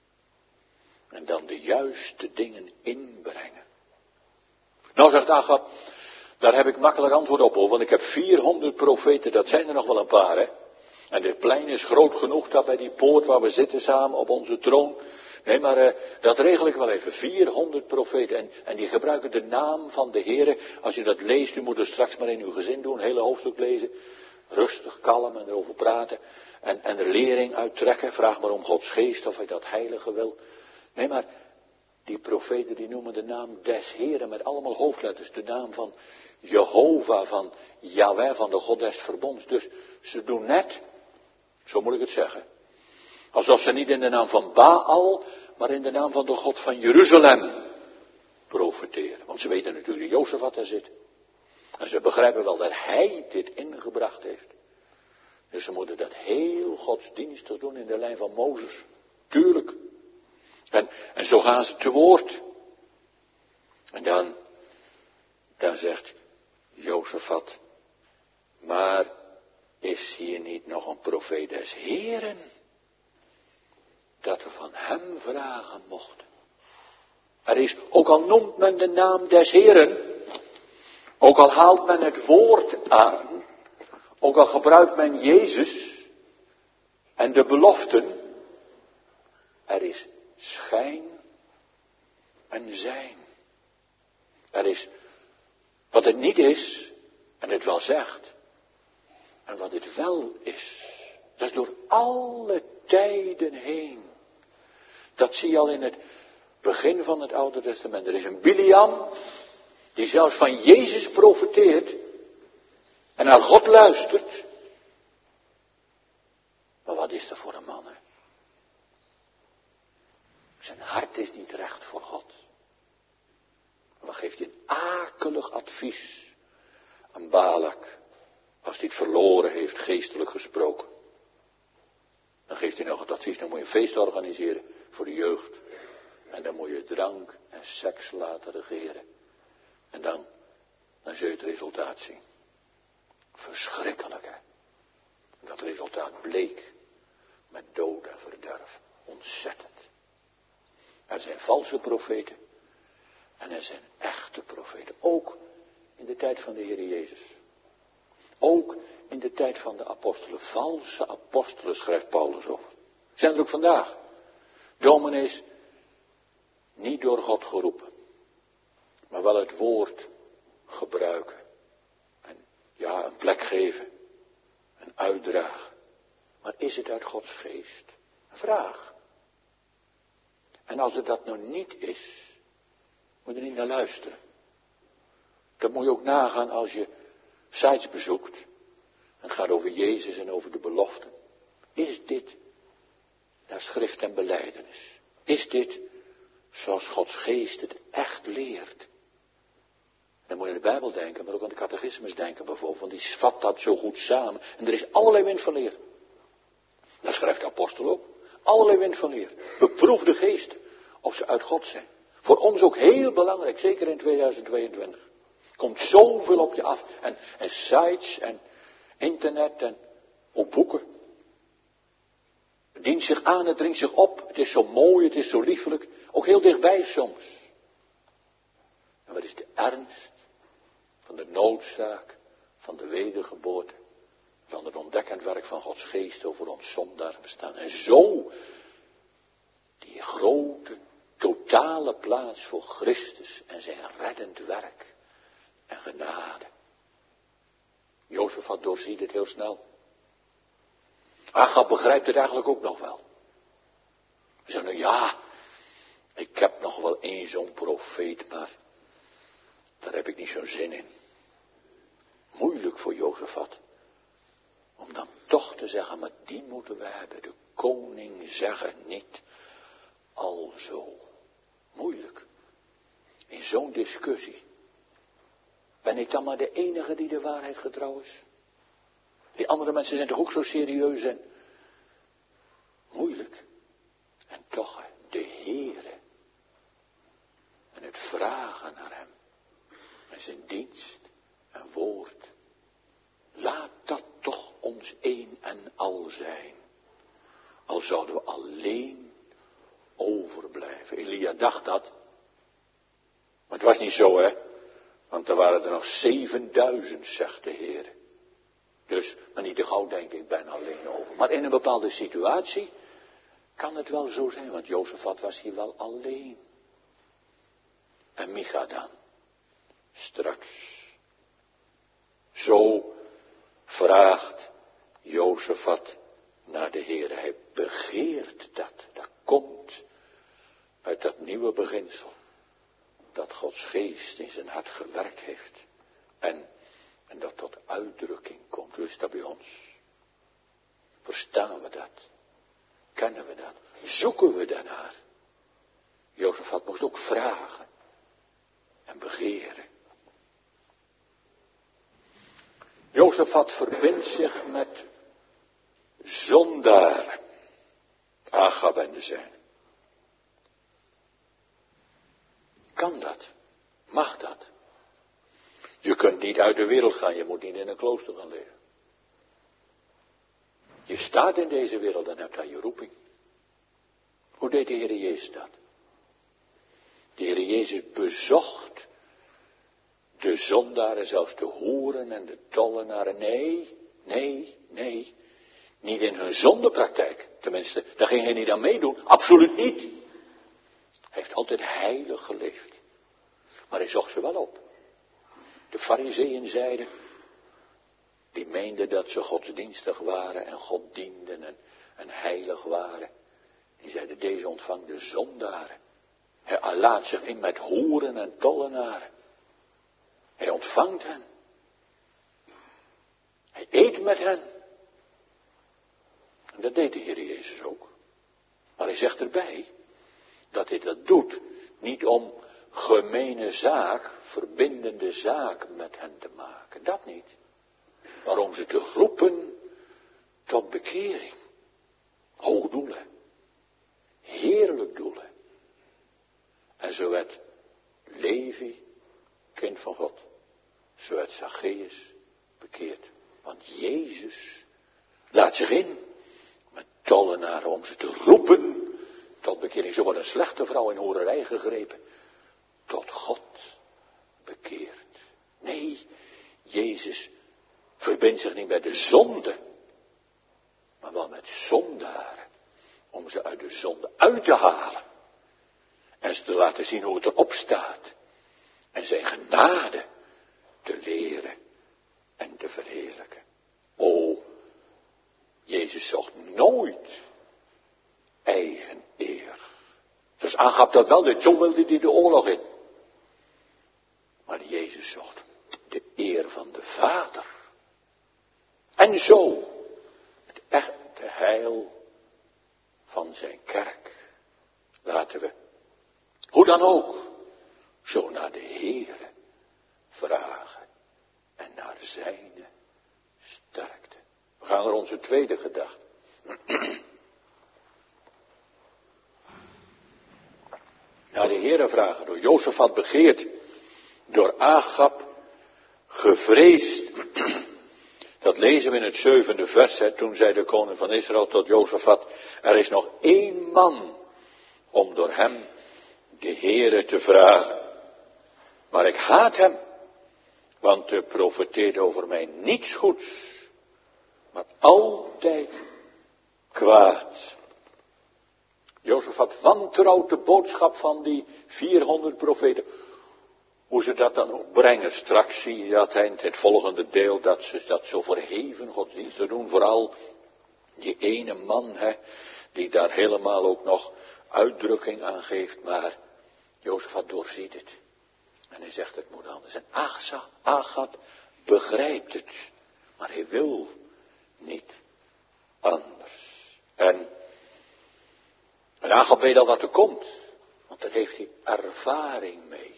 En dan de juiste dingen inbrengen. Nou, zegt Agab, daar heb ik makkelijk antwoord op hoor, want ik heb vierhonderd profeten, dat zijn er nog wel een paar hè. En dit plein is groot genoeg, dat bij die poort waar we zitten samen op onze troon. Nee, maar uh, dat regel ik wel even. vierhonderd profeten. En, en die gebruiken de naam van de Heere. Als je dat leest, u moet het straks maar in uw gezin doen, hele hoofdstuk lezen. Rustig, kalm en erover praten. En, en er lering uittrekken. Vraag maar om Gods geest of hij dat heilige wil. Nee, maar die profeten die noemen de naam des Heeren met allemaal hoofdletters. De naam van Jehovah, van Yahweh, van de God des verbonds. Dus ze doen net, zo moet ik het zeggen, alsof ze niet in de naam van Baal, maar in de naam van de God van Jeruzalem profeteren. Want ze weten natuurlijk dat Jozefat daar zit. En ze begrijpen wel dat hij dit ingebracht heeft. Dus ze moeten dat heel godsdienstig doen in de lijn van Mozes. Tuurlijk. En, en zo gaan ze te woord. En dan, dan zegt Jozefat, maar is hier niet nog een profeet des Heeren? Dat we van hem vragen mochten. Er is, ook al noemt men de naam des Heeren, ook al haalt men het woord aan, ook al gebruikt men Jezus en de beloften, er is schijn en zijn. Er is wat het niet is en het wel zegt en wat het wel is. Dat is door alle tijden heen. Dat zie je al in het begin van het Oude Testament. Er is een Biliam die zelfs van Jezus profeteert en naar God luistert. Maar wat is dat voor een man, hè? Zijn hart is niet recht voor God. Maar geeft hij een akelig advies aan Balak, als hij het verloren heeft, geestelijk gesproken. Dan geeft hij nog het advies, dan moet je een feest organiseren voor de jeugd. En dan moet je drank en seks laten regeren. En dan, dan zul je het resultaat zien. Verschrikkelijk, hè. En dat resultaat bleek met dood en verderf. Ontzettend. Er zijn valse profeten. En er zijn echte profeten. Ook in de tijd van de Heer Jezus. Ook in de tijd van de apostelen. Valse apostelen schrijft Paulus over. Zijn er ook vandaag. Dominees niet door God geroepen. Maar wel het woord gebruiken. En ja, een plek geven. Een uitdragen. Maar is het uit Gods geest? Een vraag. En als het dat nou niet is, moet je er niet naar luisteren. Dat moet je ook nagaan als je sites bezoekt. Het gaat over Jezus en over de beloften. Is dit naar schrift en belijdenis? Is dit zoals Gods geest het echt leert? Dan moet je aan de Bijbel denken, maar ook aan de catechismus denken bijvoorbeeld. Want die vat dat zo goed samen. En er is allerlei wind van leer. Dat schrijft de apostel ook. Allerlei wind van leer. Beproef de geest of ze uit God zijn. Voor ons ook heel belangrijk, zeker in tweeduizend tweeëntwintig. Komt zoveel op je af. En, en sites en internet en ook boeken. Het dient zich aan, het dringt zich op. Het is zo mooi, het is zo liefelijk. Ook heel dichtbij soms. En wat is de ernst van de noodzaak van de wedergeboorte. Van het ontdekkend werk van Gods geest over ons zondaars bestaan. En zo die grote, totale plaats voor Christus en zijn reddend werk en genade. Jozefat doorziet het heel snel. Agab begrijpt het eigenlijk ook nog wel. Hij zegt, nou ja, Ik heb nog wel één zo'n profeet, maar daar heb ik niet zo'n zin in. Moeilijk voor Jozefat. Om dan toch te zeggen, maar die moeten we hebben. De koning zeggen niet alzo. Moeilijk. In zo'n discussie. Ben ik dan maar de enige die de waarheid getrouw is? Die andere mensen zijn toch ook zo serieus en moeilijk. En toch, de Heere. En het vragen naar hem. En zijn dienst en woord. Laat dat toch ons één en al zijn. Al zouden we alleen overblijven. Elia dacht dat. Maar het was niet zo, hè. Want er waren er nog zevenduizend, zegt de Heer. Dus, maar niet te gauw denken, ik ben alleen over. Maar in een bepaalde situatie kan het wel zo zijn. Want Jozefat was hier wel alleen. En Micha dan. Straks. Zo vraagt Jozefat naar de Heer. Hij begeert dat. Dat komt uit dat nieuwe beginsel. Dat Gods geest in zijn hart gewerkt heeft. En, en dat tot uitdrukking komt. Hoe is dat bij ons? Verstaan we dat? Kennen we dat? Zoeken we daarnaar? Jozefat moest ook vragen. En begeren. Jozefat verbindt zich met zondaren. Agab en de zijnen. Kan dat? Mag dat? Je kunt niet uit de wereld gaan, je moet niet in een klooster gaan leven. Je staat in deze wereld en hebt daar je roeping. Hoe deed de Heer Jezus dat? De Heer Jezus bezocht de zondaren, zelfs de hoeren en de tollenaren. Nee, nee, nee. Niet in hun zondepraktijk. Tenminste, daar ging hij niet aan meedoen. Absoluut niet. Hij heeft altijd heilig geleefd. Maar hij zocht ze wel op. De Farizeeën zeiden, die meenden dat ze godsdienstig waren en God dienden en, en heilig waren. Die zeiden, deze ontvangt de zondaren. Hij laat zich in met hoeren en tollenaren. Hij ontvangt hen. Hij eet met hen. En dat deed de Heer Jezus ook. Maar hij zegt erbij dat hij dat doet niet om gemene zaak, verbindende zaak met hen te maken. Dat niet. Maar om ze te roepen tot bekering. Hoog doelen. Heerlijk doelen. En zo werd Levi kind van God. Zo werd Zacchaeus bekeerd. Want Jezus laat zich in met tollenaren om ze te roepen tot bekering. Zo wordt een slechte vrouw in hoererij gegrepen. Tot God bekeerd. Nee, Jezus verbindt zich niet met de zonde. Maar wel met zondaren. Om ze uit de zonde uit te halen. En ze te laten zien hoe het erop staat. En zijn genade te leren en te verheerlijken. O, Jezus zocht nooit eigen eer. Dus aangaf dat wel, de John wilde die de oorlog in. Maar Jezus zocht de eer van de Vader. En zo het echte heil van zijn kerk. Laten we, hoe dan ook, zo naar de Heere vragen en naar zijne sterkte. We gaan naar onze tweede gedachte. Naar de Heere vragen, door Jozefat begeerd, door Agab gevreesd. Dat lezen we in het zevende vers, hè, toen zei de koning van Israël tot Jozefat, er is nog één man om door hem de Heere te vragen. Maar ik haat hem, want hij profeteerde over mij niets goeds, maar altijd kwaad. Jozefat wantrouwt de boodschap van die vierhonderd profeten. Hoe ze dat dan ook brengen. Straks zie je dat hij in het volgende deel, dat ze dat zo verheven godsdiensten doen. Vooral die ene man, hè, die daar helemaal ook nog uitdrukking aan geeft, maar Jozefat doorziet het. En hij zegt het moet anders. En Agab begrijpt het, maar hij wil niet anders. En, en Agab weet al wat er komt, want daar heeft hij ervaring mee.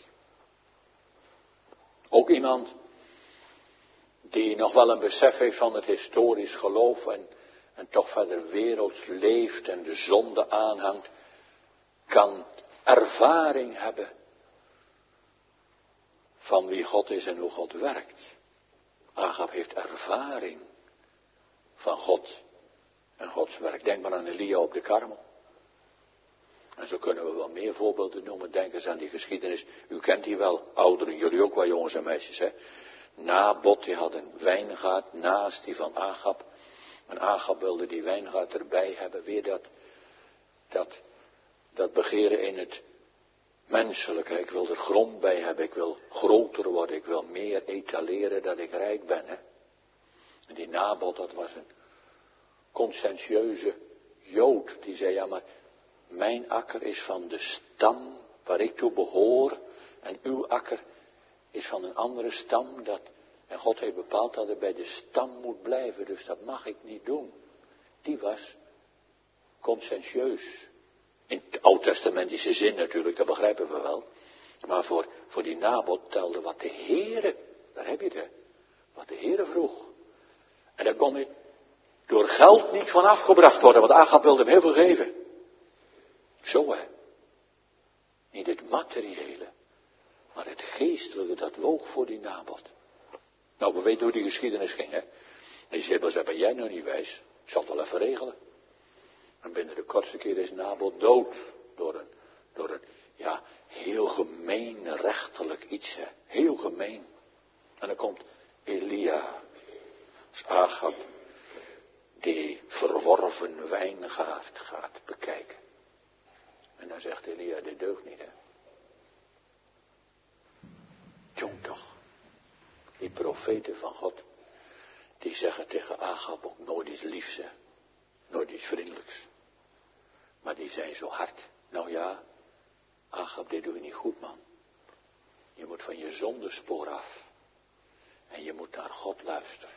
Ook iemand die nog wel een besef heeft van het historisch geloof en, en toch verder werelds leeft en de zonde aanhangt, kan ervaring hebben van wie God is en hoe God werkt. Agab heeft ervaring van God en Gods werk. Denk maar aan Elia op de Karmel. En zo kunnen we wel meer voorbeelden noemen. Denk eens aan die geschiedenis. U kent die wel, ouderen, jullie ook wel jongens en meisjes. Hè? Nabot, die had een wijngaard naast die van Agab. En Agab wilde die wijngaard erbij hebben. Weer dat, dat, dat begeren in het menselijke. Ik wil er grond bij hebben. Ik wil groter worden. Ik wil meer etaleren dat ik rijk ben. Hè? En die Nabot, dat was een conscientieuze Jood. Die zei, ja maar mijn akker is van de stam waar ik toe behoor. En uw akker is van een andere stam. Dat, en God heeft bepaald dat het bij de stam moet blijven. Dus dat mag ik niet doen. Die was conscientieus. In het oud-testamentische zin natuurlijk, dat begrijpen we wel. Maar voor, voor die Nabot telde wat de Heere, daar heb je het, wat de Heere vroeg. En daar kon hij door geld niet van afgebracht worden, want Agab wilde hem heel veel geven. Zo hè. Niet het materiële, maar het geestelijke, dat woog voor die Nabot. Nou, we weten hoe die geschiedenis ging, hè. En Jezebel zei, ben jij nou niet wijs? Ik zal het wel even regelen. En binnen de kortste keer is Nabot dood. Door een, door een, ja, heel gemeen rechtelijk iets, hè. Heel gemeen. En dan komt Elia, als Agab, die verworven wijngaard gaat bekijken. En dan zegt Elia, dit deugt niet, hè. Jong toch. Die profeten van God, die zeggen tegen Agab ook nooit iets liefs, hè. Nooit iets vriendelijks. Maar die zijn zo hard. Nou ja, Agab, dit doe je niet goed, man. Je moet van je zondespoor af. En je moet naar God luisteren.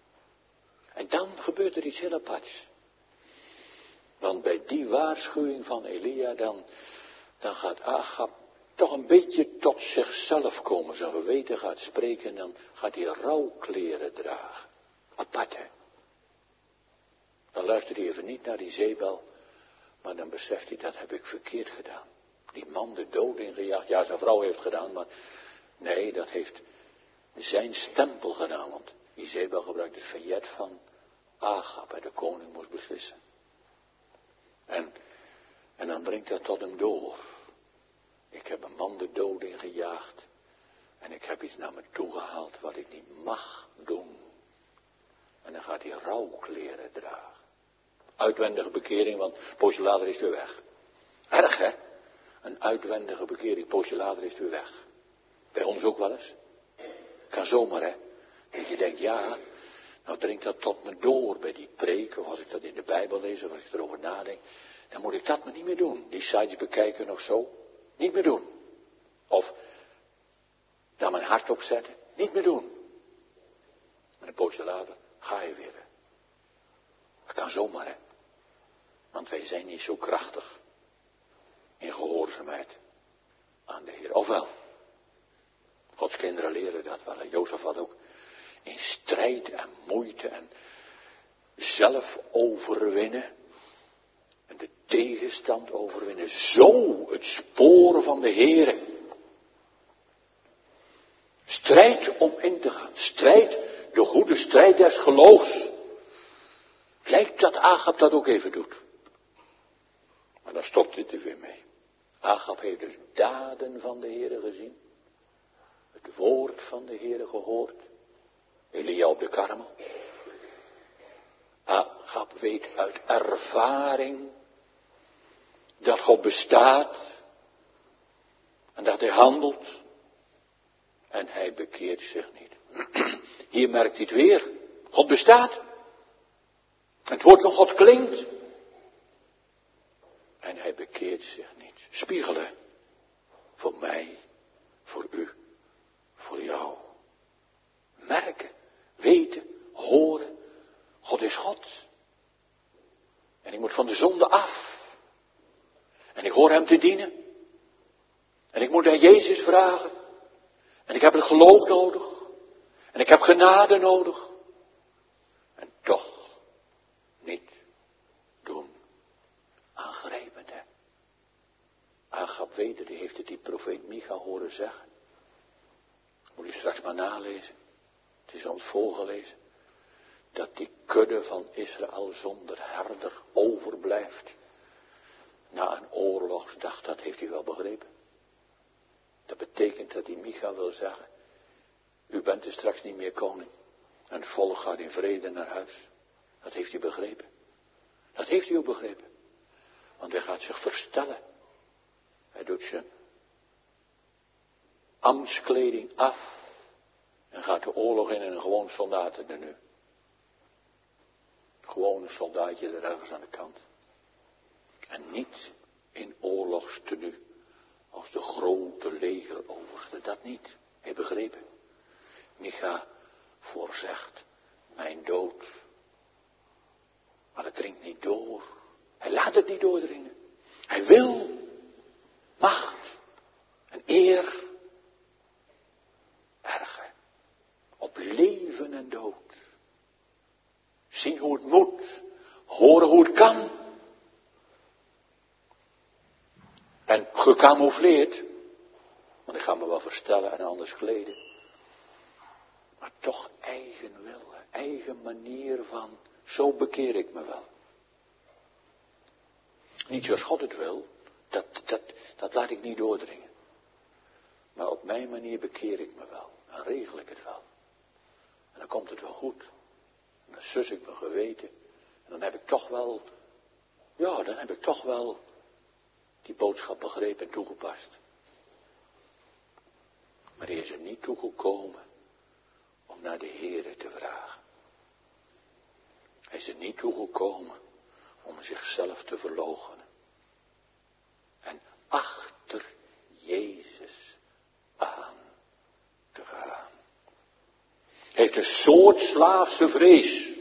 En dan gebeurt er iets heel aparts. Want bij die waarschuwing van Elia, dan, dan gaat Agab toch een beetje tot zichzelf komen. Zijn geweten gaat spreken en dan gaat hij rouwkleren dragen. Apart, hè. Dan luistert hij even niet naar die Jezebel, maar dan beseft hij, dat heb ik verkeerd gedaan. Die man de dood ingejaagd, ja zijn vrouw heeft gedaan, maar nee, dat heeft zijn stempel gedaan. Want Jezebel gebruikt het vignet van Agab en de koning moest beslissen. En, en dan brengt dat tot hem door. Ik heb een man de dood ingejaagd en ik heb iets naar me toe gehaald wat ik niet mag doen. En dan gaat hij rouwkleren dragen. Uitwendige bekering, want poosje later is het weer weg. Erg hè? Een uitwendige bekering, poosje later is het weer weg. Bij ons ook wel eens. Kan zomaar hè. Dat je denkt, ja, nou dringt dat tot me door bij die preek, of als ik dat in de Bijbel lees, of als ik erover nadenk. Dan moet ik dat maar niet meer doen. Die sites bekijken of zo. Niet meer doen. Of daar mijn hart op zetten. Niet meer doen. En een poosje later ga je weer. Dat kan zomaar hè. Want wij zijn niet zo krachtig in gehoorzaamheid aan de Heer. Ofwel, Gods kinderen leren dat wel. Jozef had ook in strijd en moeite en zelf overwinnen. En de tegenstand overwinnen. Zo het spoor van de Heer. Strijd om in te gaan. Strijd, de goede strijd des geloofs. Lijkt dat Agab dat ook even doet. Maar dan stopt dit er weer mee. Agab heeft dus daden van de Heere gezien. Het woord van de Heere gehoord. Elia op de Karmel. Agab weet uit ervaring dat God bestaat. En dat hij handelt. En hij bekeert zich niet. Hier merkt hij het weer. God bestaat. Het woord van God klinkt. En en hij bekeert zich niet. Spiegelen. Voor mij, voor u, voor jou. Merken, weten, horen. God is God. En ik moet van de zonde af. En ik hoor hem te dienen. En ik moet aan Jezus vragen. En ik heb het geloof nodig. En ik heb genade nodig. En toch niet doen. Aangrijpend, hè. Agap Weder, die heeft het die profeet Micha horen zeggen. Moet u straks maar nalezen. Het is ons voorgelezen. Dat die kudde van Israël zonder herder overblijft. Na een oorlogsdag, dat heeft hij wel begrepen. Dat betekent dat die Micha wil zeggen. U bent er straks niet meer koning. En het volk gaat in vrede naar huis. Dat heeft hij begrepen. Dat heeft hij ook begrepen. Want hij gaat zich verstellen. Hij doet zijn ambtskleding af. En gaat de oorlog in en een gewoon soldaten er nu. Gewoon een soldaatje er ergens aan de kant. En niet in oorlogstenu. Als de grote legeroverste. Dat niet. Hij begrepen. Micha voorzegt mijn dood. Maar het dringt niet door. Hij laat het niet doordringen. Hij wil macht en eer. Erger. Op leven en dood. Zien hoe het moet. Horen hoe het kan. En gecamoufleerd. Want ik ga me wel verstellen en anders kleden. Maar toch eigen wil. Eigen manier van. Zo bekeer ik me wel. Niet zoals God het wil. Dat, dat, dat laat ik niet doordringen. Maar op mijn manier bekeer ik me wel. Dan regel ik het wel. En dan komt het wel goed. En dan sus ik mijn geweten. En dan heb ik toch wel. Ja, dan heb ik toch wel. Die boodschap begrepen en toegepast. Maar hij is er niet toegekomen. Om naar de Heere te vragen. Hij is er niet toegekomen. Om zichzelf te verloochenen. En achter Jezus aan te gaan. Hij heeft een soort slaafse vrees.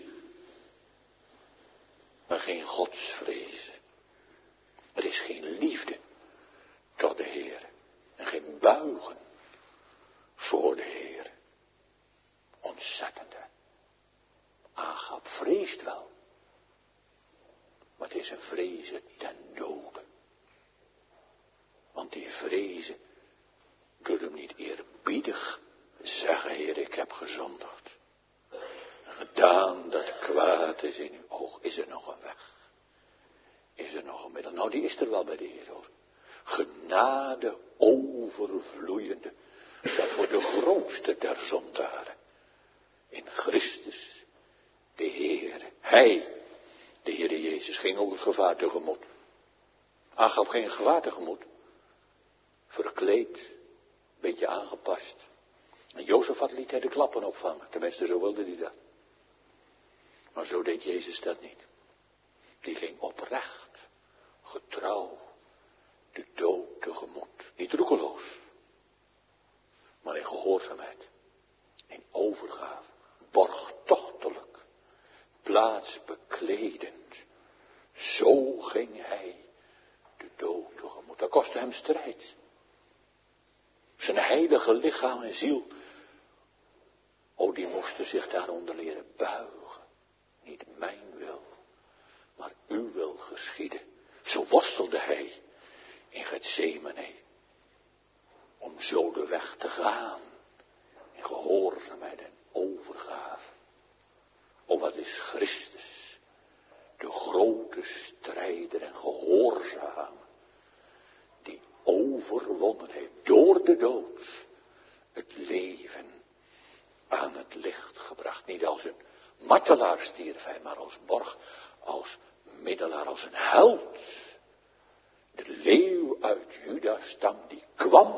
Maar geen godsvrees. Er is geen liefde tot de Heer. En geen buigen voor de Heer. Ontzettende. Agap vreest wel. Maar het is een vrezen ten dode. Want die vrezen doet hem niet eerbiedig zeggen, Heer, ik heb gezondigd. En gedaan dat kwaad is in uw oog. Is er nog een weg? Is er nog een middel? Nou, die is er wel bij de Heer, hoor. Genade overvloeiende. Dat voor de grootste der zondaren. In Christus, de Heer. Hij, de Heere Jezus, ging ook het gevaar tegemoet. Agap ging het gevaar tegemoet. Verkleed, beetje aangepast. En Jozefat liet hij de klappen opvangen. Tenminste, zo wilde hij dat. Maar zo deed Jezus dat niet. Die ging oprecht, getrouw, de dood tegemoet. Niet roekeloos, maar in gehoorzaamheid, in overgave, borgtochtelijk, plaatsbekledend. Zo ging hij de dood tegemoet. Dat kostte hem strijd. Zijn heilige lichaam en ziel, oh, die moesten zich daaronder leren buigen. Niet mijn wil, maar uw wil geschieden. Zo worstelde hij in Getsemane. Om zo de weg te gaan. In gehoorzaamheid en overgave. O, wat is Christus. De grote strijder en gehoorzaam. Die overwonnen heeft door de dood. Het leven aan het licht gebracht. Niet als een martelaar stierf hij, maar als borg, als middelaar, als een held. De leeuw uit Juda stam die kwam.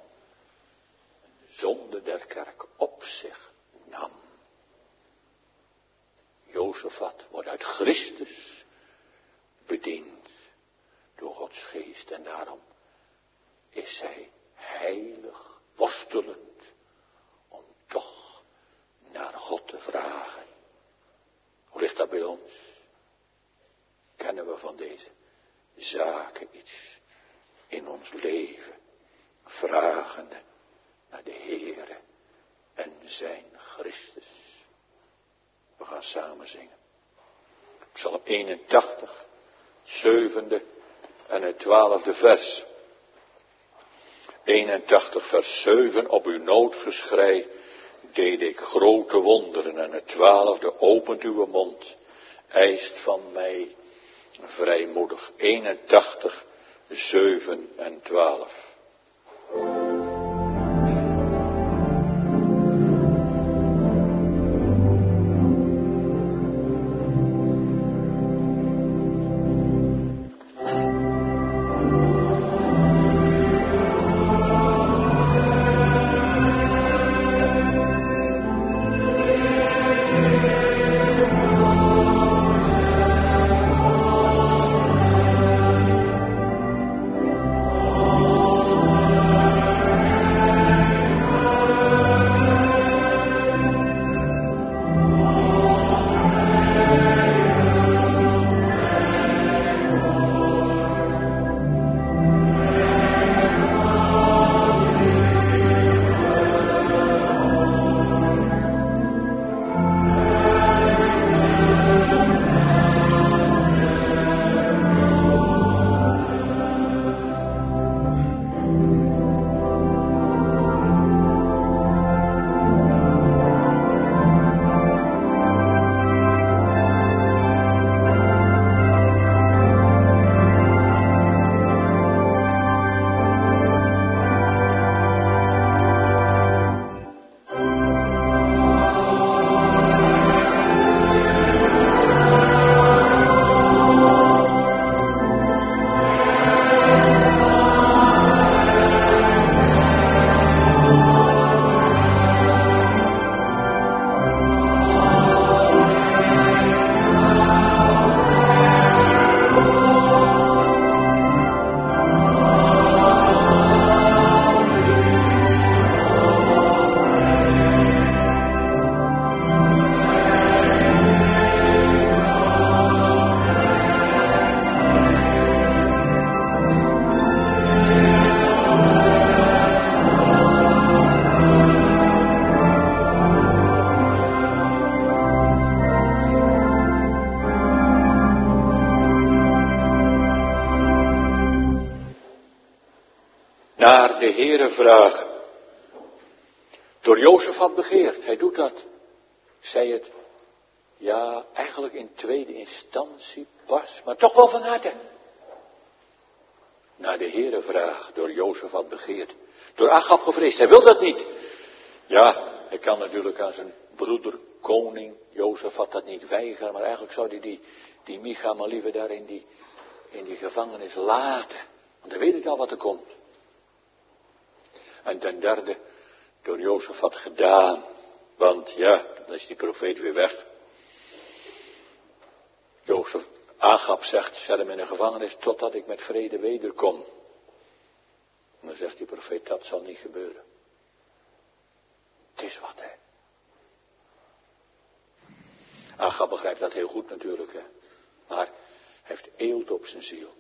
En de zonde der kerk op zich nam. Jozefat wordt uit Christus bediend. door Gods geest. En daarom is zij heilig, worstelend, om toch naar God te vragen. Hoe ligt dat bij ons? Kennen we van deze zaken iets in ons leven, vragende naar de Heere en zijn Christus. We gaan samen zingen. Psalm eenentachtig, zevende en het twaalfde vers. eenentachtig vers zeven, op uw noodgeschrei deed ik grote wonderen. En het twaalfde, opent uw mond, eist van mij vrijmoedig. eenentachtig, zeven en twaalf. Naar de Heere vragen. Door Jozef had begeerd, hij doet dat. Zei het, ja, eigenlijk in tweede instantie pas, maar toch wel van harte. Naar de Heere vragen, door Jozef had begeerd. Door Agab gevreesd, hij wil dat niet. Ja, hij kan natuurlijk aan zijn broeder, koning, Jozef had dat niet weigeren, maar eigenlijk zou hij die, die Micha maar liever daar in die, in die gevangenis laten. Want hij weet het al wat er komt. En ten derde, door Jozef had gedaan. Want ja, dan is die profeet weer weg. Jozef, Agab zegt, zet hem in een gevangenis totdat ik met vrede wederkom. En dan zegt die profeet, dat zal niet gebeuren. Het is wat, hè. Agab begrijpt dat heel goed natuurlijk, hè. Maar hij heeft eelt op zijn ziel.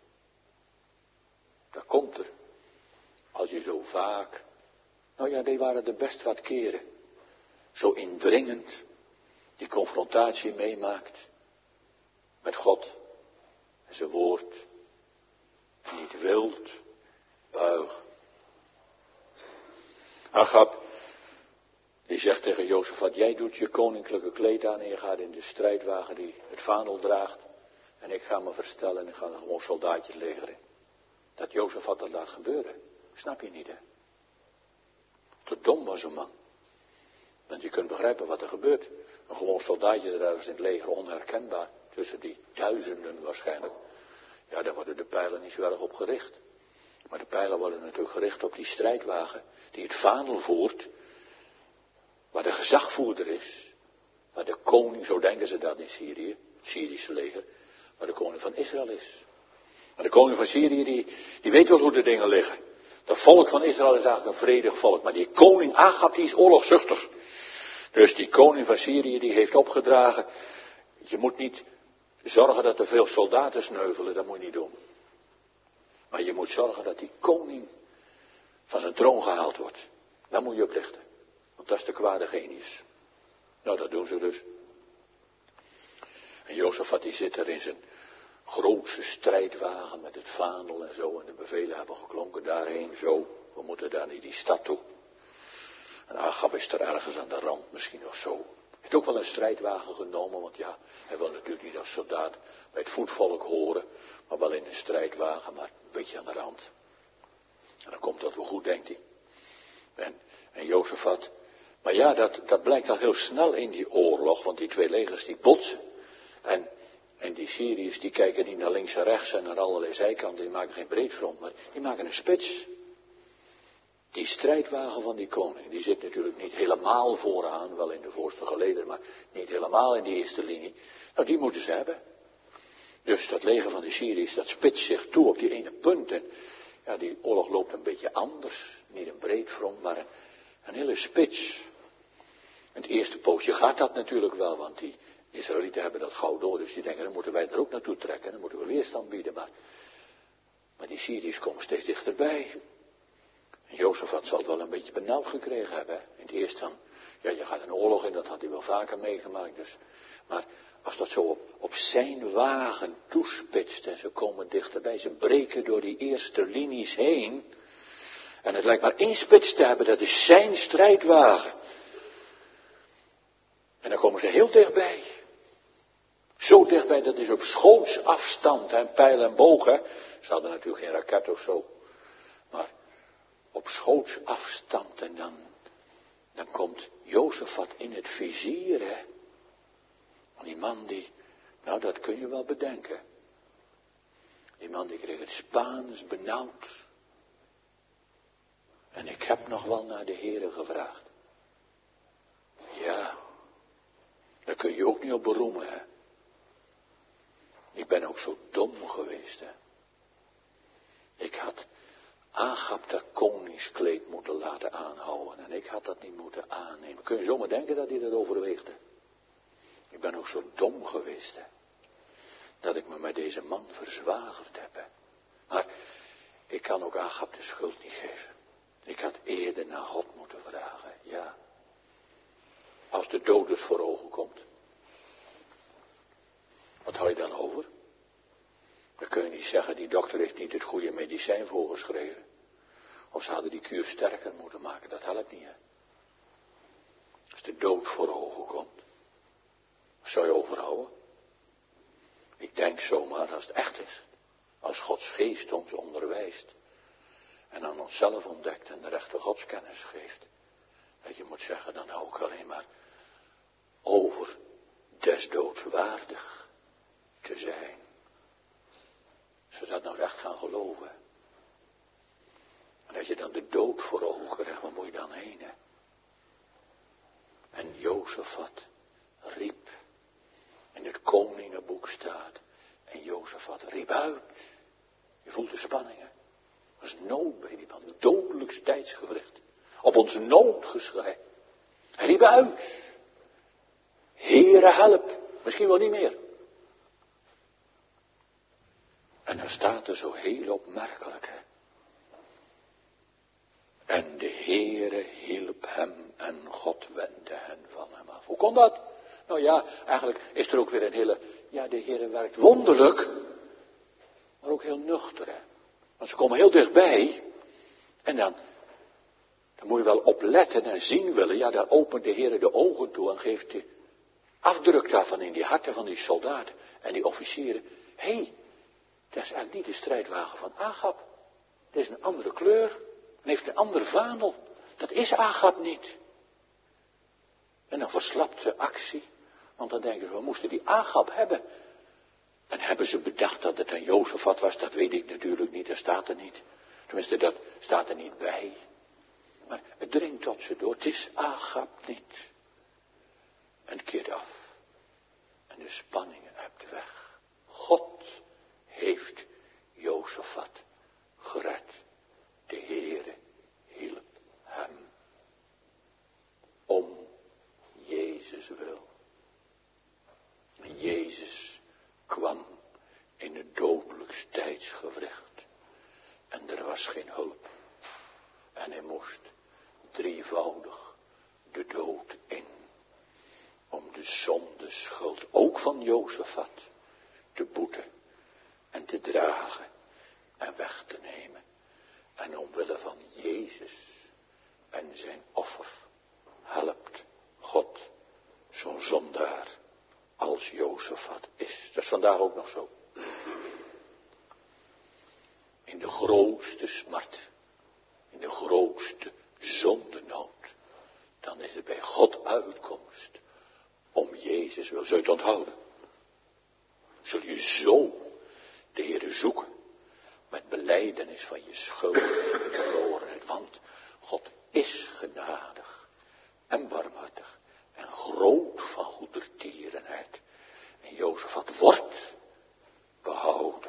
Dat komt er. Als je zo vaak, nou ja, die waren er best wat keren, zo indringend die confrontatie meemaakt met God en zijn woord, en niet wilt buigen. Agab, die zegt tegen Jozefat, jij doet je koninklijke kleed aan en je gaat in de strijdwagen die het vaandel draagt en ik ga me verstellen en ik ga gewoon soldaatjes legeren. Dat Jozefat dat laat gebeuren. Snap je niet, hè? Te dom was een man. Want je kunt begrijpen wat er gebeurt. Een gewoon soldaatje ergens in het leger, onherkenbaar. Tussen die duizenden waarschijnlijk. Ja, daar worden de pijlen niet zo erg op gericht. Maar de pijlen worden natuurlijk gericht op die strijdwagen. Die het vaandel voert. Waar de gezagvoerder is. Waar de koning, zo denken ze dat in Syrië. Het Syrische leger. Waar de koning van Israël is. Maar de koning van Syrië, die, die weet wel hoe de dingen liggen. Dat volk van Israël is eigenlijk een vredig volk. Maar die koning Agab, die is oorlogzuchtig. Dus die koning van Syrië, die heeft opgedragen. Je moet niet zorgen dat er veel soldaten sneuvelen, dat moet je niet doen. Maar je moet zorgen dat die koning van zijn troon gehaald wordt. Dat moet je oplichten. Want dat is de kwade genius. Nou, dat doen ze dus. En Jozefat die zit er in zijn grootste strijdwagen met het vaandel en zo. En de bevelen hebben geklonken daarheen, zo. We moeten daar naar die stad toe. En Agab is er ergens aan de rand misschien of zo. Hij heeft ook wel een strijdwagen genomen, want ja, hij wil natuurlijk niet als soldaat bij het voetvolk horen. Maar wel in een strijdwagen, maar een beetje aan de rand. En dan komt dat wel goed, denkt hij. En, en Jozefat. Maar ja, dat, dat blijkt al heel snel in die oorlog, want die twee legers die botsen. En, en die Syriërs die kijken niet naar links en rechts en naar allerlei zijkanten, die maken geen breedfront, maar die maken een spits. Die strijdwagen van die koning, die zit natuurlijk niet helemaal vooraan, wel in de voorste geleden, maar niet helemaal in die eerste linie. Nou, die moeten ze hebben. Dus dat leger van de Syriërs, dat spitst zich toe op die ene punt. En ja, die oorlog loopt een beetje anders. Niet een breedfront, maar een, een hele spits. En het eerste poosje gaat dat natuurlijk wel, want die Israëlieten hebben dat gauw door. Dus die denken, dan moeten wij er ook naartoe trekken. Dan moeten we weerstand bieden. Maar, maar die Syriërs komen steeds dichterbij. En Jozefat zal het wel een beetje benauwd gekregen hebben. In het eerst dan, ja, je gaat een oorlog in, dat had hij wel vaker meegemaakt. Dus. Maar als dat zo op, op zijn wagen toespitst en ze komen dichterbij, ze breken door die eerste linies heen. En het lijkt maar één spits te hebben, dat is zijn strijdwagen. En dan komen ze heel dichtbij. Zo dichtbij, dat is op schootsafstand, en pijl en boog, hè. Ze hadden natuurlijk geen raket of zo. Maar op schootsafstand en dan, dan komt Jozefat in het vizier, hè. Die man die, nou dat kun je wel bedenken. Die man die kreeg het Spaans benauwd. En ik heb nog wel naar de Heere gevraagd. Ja, daar kun je ook niet op beroemen, hè. Ik ben ook zo dom geweest, hè. Ik had Agab dat koningskleed moeten laten aanhouden. En ik had dat niet moeten aannemen. Kun je zomaar denken dat hij dat overweegde? Ik ben ook zo dom geweest, hè. Dat ik me met deze man verzwagerd heb, hè. Maar ik kan ook Agab de schuld niet geven. Ik had eerder naar God moeten vragen, ja. Als de dood dus voor ogen komt. Wat hou je dan over? Dan kun je niet zeggen, die dokter heeft niet het goede medicijn voorgeschreven. Of ze hadden die kuur sterker moeten maken, dat helpt niet, hè. Als de dood voor ogen komt. Wat zou je overhouden? Ik denk zomaar als het echt is. Als Gods geest ons onderwijst. En aan onszelf ontdekt en de rechte godskennis geeft. Dat je moet zeggen, dan hou ik alleen maar over des doods waardig te zijn. Ze dat nou echt gaan geloven. En als je dan de dood voor ogen krijgt, waar moet je dan heen, hè? En Jozefat riep. In het koningenboek staat. En Jozefat riep uit. Je voelt de spanningen. Er is nood bij die man. Dodelijks tijdsgewricht. Op ons noodgeschrei. Hij riep uit. Heere help. Misschien wel niet meer. En dan staat er zo heel opmerkelijk. Hè? En de Heere hielp hem en God wendde hen van hem af. Hoe kon dat? Nou ja, eigenlijk is er ook weer een hele, ja, de Heere werkt wonderlijk, maar ook heel nuchter, hè. Want ze komen heel dichtbij, en dan, dan moet je wel opletten en zien willen, ja, daar opent de Heere de ogen toe en geeft de afdruk daarvan in die harten van die soldaten en die officieren. Hé, hey, dat is eigenlijk niet de strijdwagen van Agab, dat is een andere kleur, en heeft een ander vaandel, dat is Agab niet. En dan verslapt de actie. Want dan denken ze, we moesten die Agab hebben. En hebben ze bedacht dat het een Jozefat was? Dat weet ik natuurlijk niet, dat staat er niet. Tenminste, dat staat er niet bij. Maar het dringt tot ze door, het is Agab niet. En het keert af. En de spanningen hebt weg. God heeft Jozefat gered. De Heere hielp hem. Om Jezus wil. En Jezus kwam in het dodelijkst tijdsgewricht. En er was geen hulp. En hij moest drievoudig de dood in. Om de zondeschuld, ook van Jozefat, te boeten en te dragen en weg te nemen. En omwille van Jezus en zijn offer helpt God zo'n zondaar als Jozefat is. Dat is vandaag ook nog zo. In de grootste smart, in de grootste zondenood, dan is het bij God uitkomst om Jezus wil. Zul je het onthouden? Zul je zo de Heere zoeken met belijdenis van je schuld en verlorenheid. Want God is genadig en barmhartig en groot van goedertierenheid. En Jozefat wordt behouden.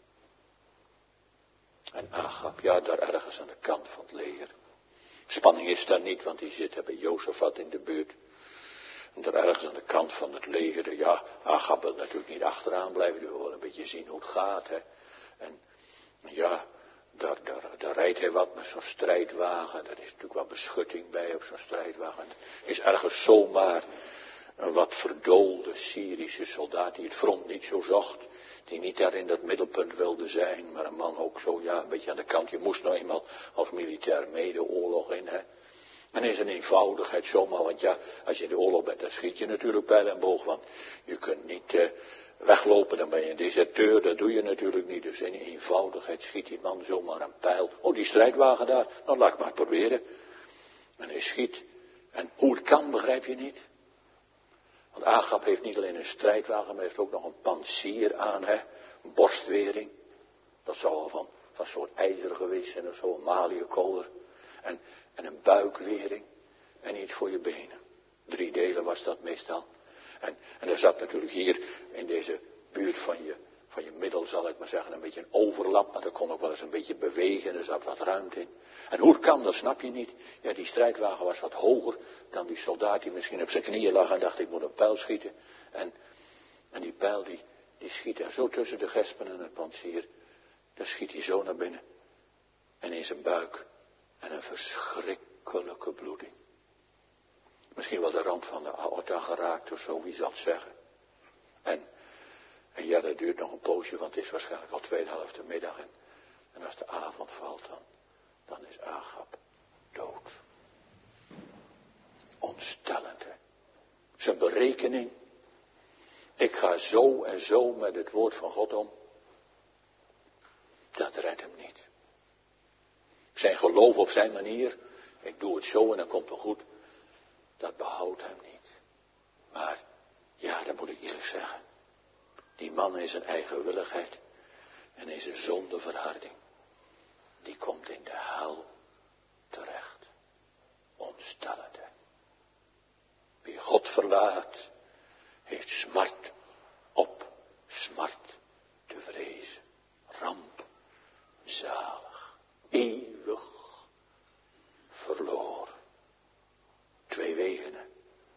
En Agab, ja, daar ergens aan de kant van het leger. Spanning is daar niet, want die zitten bij Jozefat in de buurt. En daar ergens aan de kant van het leger, ja, Agab wil natuurlijk niet achteraan blijven, die wil wel een beetje zien hoe het gaat, hè. En ja, daar, daar, daar rijdt hij wat met zo'n strijdwagen, daar is natuurlijk wel beschutting bij op zo'n strijdwagen. Het is ergens zomaar een wat verdoolde Syrische soldaat die het front niet zo zocht, die niet daar in dat middelpunt wilde zijn, maar een man ook zo, ja, een beetje aan de kant. Je moest nou eenmaal als militair mee de oorlog in, hè. En in zijn eenvoudigheid zomaar, want ja, als je in de oorlog bent, dan schiet je natuurlijk pijl en boog, want je kunt niet uh, weglopen, dan ben je een deserteur, dat doe je natuurlijk niet. Dus in eenvoudigheid schiet die man zomaar een pijl. Oh, die strijdwagen daar, nou laat ik maar proberen. En hij schiet. En hoe het kan, begrijp je niet. Want Agab heeft niet alleen een strijdwagen, maar heeft ook nog een pansier aan, hè. Een borstwering. Dat zou al van, van soort ijzer geweest zijn of zo, een maliënkoler. En, en een buikwering. En iets voor je benen. Drie delen was dat meestal. En, en er zat natuurlijk hier in deze buurt van je, van je middel, zal ik maar zeggen, een beetje een overlap. Maar er kon ook wel eens een beetje bewegen, er zat wat ruimte in. En hoe het kan, dat snap je niet. Ja, die strijdwagen was wat hoger dan die soldaat die misschien op zijn knieën lag en dacht, ik moet een pijl schieten. En, en die pijl die, die schiet er zo tussen de gespen en het pansier. Daar schiet hij zo naar binnen. En in zijn buik. En een verschrikkelijke bloeding. Misschien wel de rand van de aorta geraakt of zo, wie zal het zeggen. En, en ja, dat duurt nog een poosje, want het is waarschijnlijk al tweede helft de middag. En, en als de avond valt dan, dan is Agab dood. Ontstellend, hè. Zijn berekening. Ik ga zo en zo met het woord van God om. Dat redt hem niet. Zijn geloof op zijn manier. Ik doe het zo en dan komt het goed. Dat behoudt hem niet. Maar, ja, dat moet ik eerlijk zeggen. Die man in zijn eigenwilligheid en in zijn zondeverharding, die komt in de hel terecht. Ontstellend, hè. Wie God verlaat, heeft smart op smart te vrezen. Ramp, zalig, eeuwig verloren. Twee wegen, hè.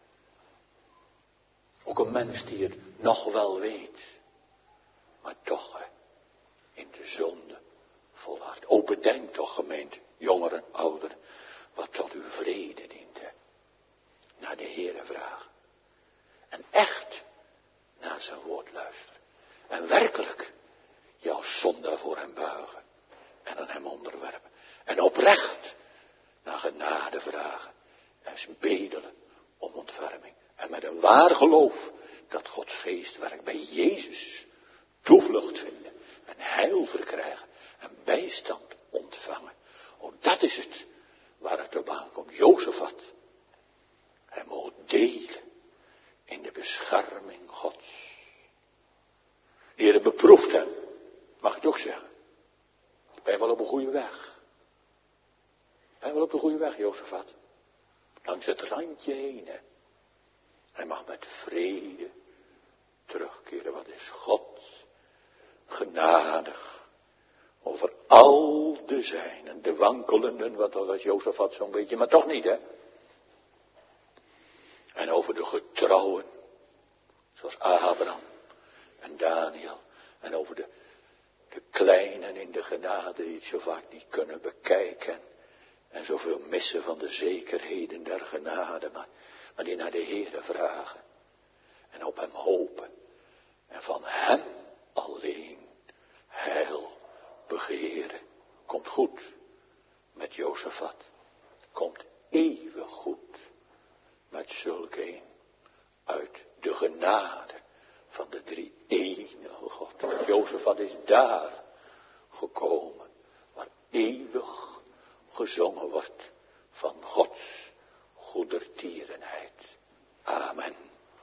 Ook een mens die het nog wel weet, maar toch, hè, in de zonde volhardt. O, bedenk toch, gemeente, jongeren, ouderen, wat tot uw vrede dient, hè. Naar de Heere vragen. En echt naar zijn woord luisteren. En werkelijk je als zondaar voor hem buigen. En aan hem onderwerpen. En oprecht naar genade vragen. En bedelen om ontferming. En met een waar geloof dat Gods geest werkt bij Jezus. Toevlucht vinden. En heil verkrijgen. En bijstand ontvangen. Oh, dat is het waar het op aankomt. Jozefat. Hij mocht delen in de bescherming Gods. De Heer beproeft hem. Mag ik het ook zeggen? Ben je wel op een goede weg? Ben je wel op de goede weg, Jozefat? Langs het randje heen, hè. Hij mag met vrede terugkeren. Wat is God genadig al de zijnen, de wankelenden, want dat was Jozefat zo'n beetje, maar toch niet, hè. En over de getrouwen, zoals Abraham en Daniel, en over de, de kleinen in de genade die het zo vaak niet kunnen bekijken, en zoveel missen van de zekerheden der genade, maar, maar die naar de Heere vragen, en op hem hopen, en van hem alleen heil begeren. Komt goed met Jozefat, komt eeuwig goed met zulk een uit de genade van de drie enige God. Jozefat is daar gekomen waar eeuwig gezongen wordt van Gods goedertierenheid. Amen.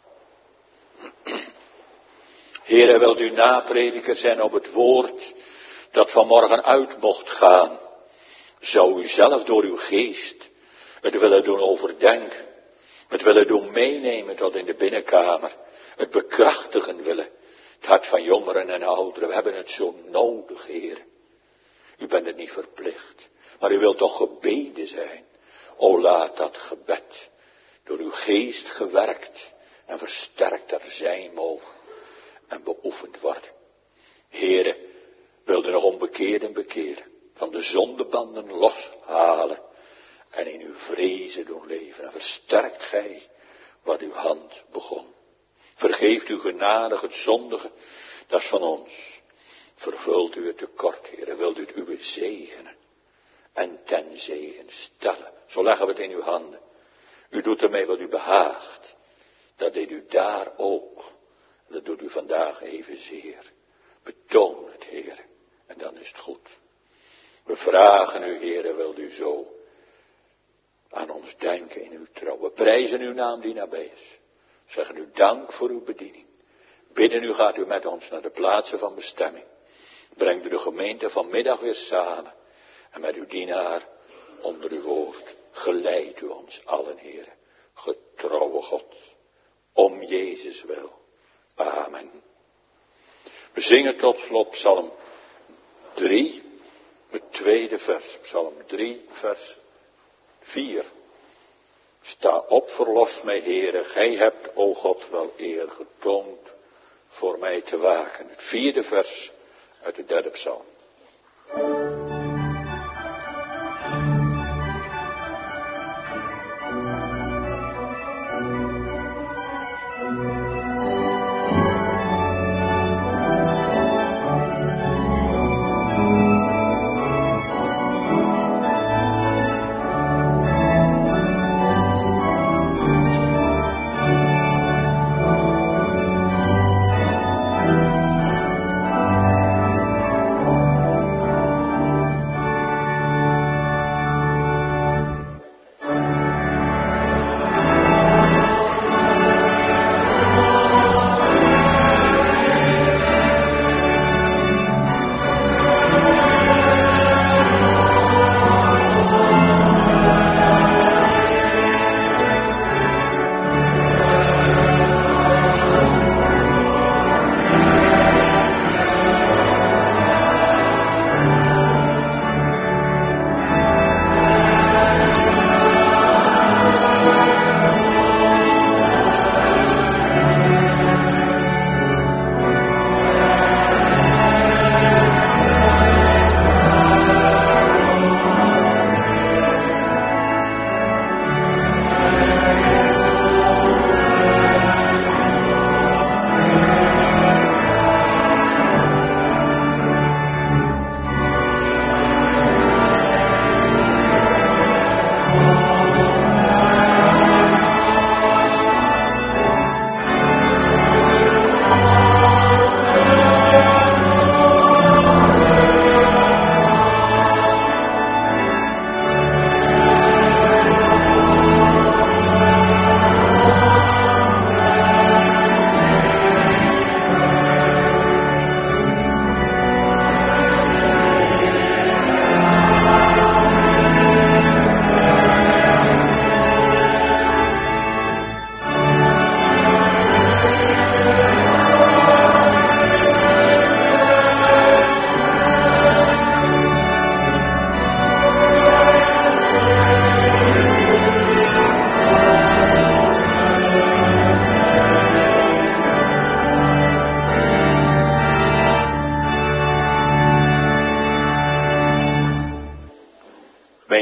Heere, wilt u naprediker zijn op het woord dat vanmorgen uit mocht gaan. Zou u zelf door uw geest het willen doen overdenken. Het willen doen meenemen tot in de binnenkamer. Het bekrachtigen willen. Het hart van jongeren en ouderen. We hebben het zo nodig, Heer. U bent het niet verplicht. Maar u wilt toch gebeden zijn. O laat dat gebed door uw geest gewerkt en versterkt er zijn mogen. En beoefend worden. Heere, wilde nog onbekeerden bekeren. Van de zondebanden loshalen. En in uw vrezen doen leven. En versterkt gij wat uw hand begon. Vergeeft u genadig het zondige. Dat is van ons. Vervult u het tekort, Heere. Wilt u het uwe zegenen. En ten zegen stellen. Zo leggen we het in uw handen. U doet ermee wat u behaagt. Dat deed u daar ook. Dat doet u vandaag evenzeer. Betoon het, Heere. En dan is het goed. We vragen u, Heere, wilt u zo aan ons denken in uw trouw. We prijzen uw naam die nabij is. Zeggen u dank voor uw bediening. Bidden u gaat u met ons naar de plaatsen van bestemming. Brengt u de gemeente vanmiddag weer samen. En met uw dienaar onder uw woord. Geleid u ons allen, Heere. Getrouwe God. Om Jezus wil. Amen. We zingen tot slot Psalm drie, het tweede vers. Psalm drie, vers vier. Sta op, verlos mij, Heere. Gij hebt, o God, wel eer getoond voor mij te waken. Het vierde vers uit de derde psalm.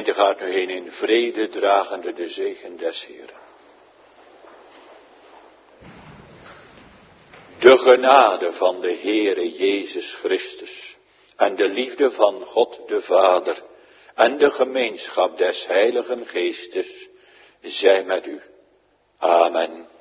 gemeente gaat nu heen in vrede, dragende de zegen des Heeren. De genade van de Heere Jezus Christus en de liefde van God de Vader en de gemeenschap des Heiligen Geestes zij met u. Amen.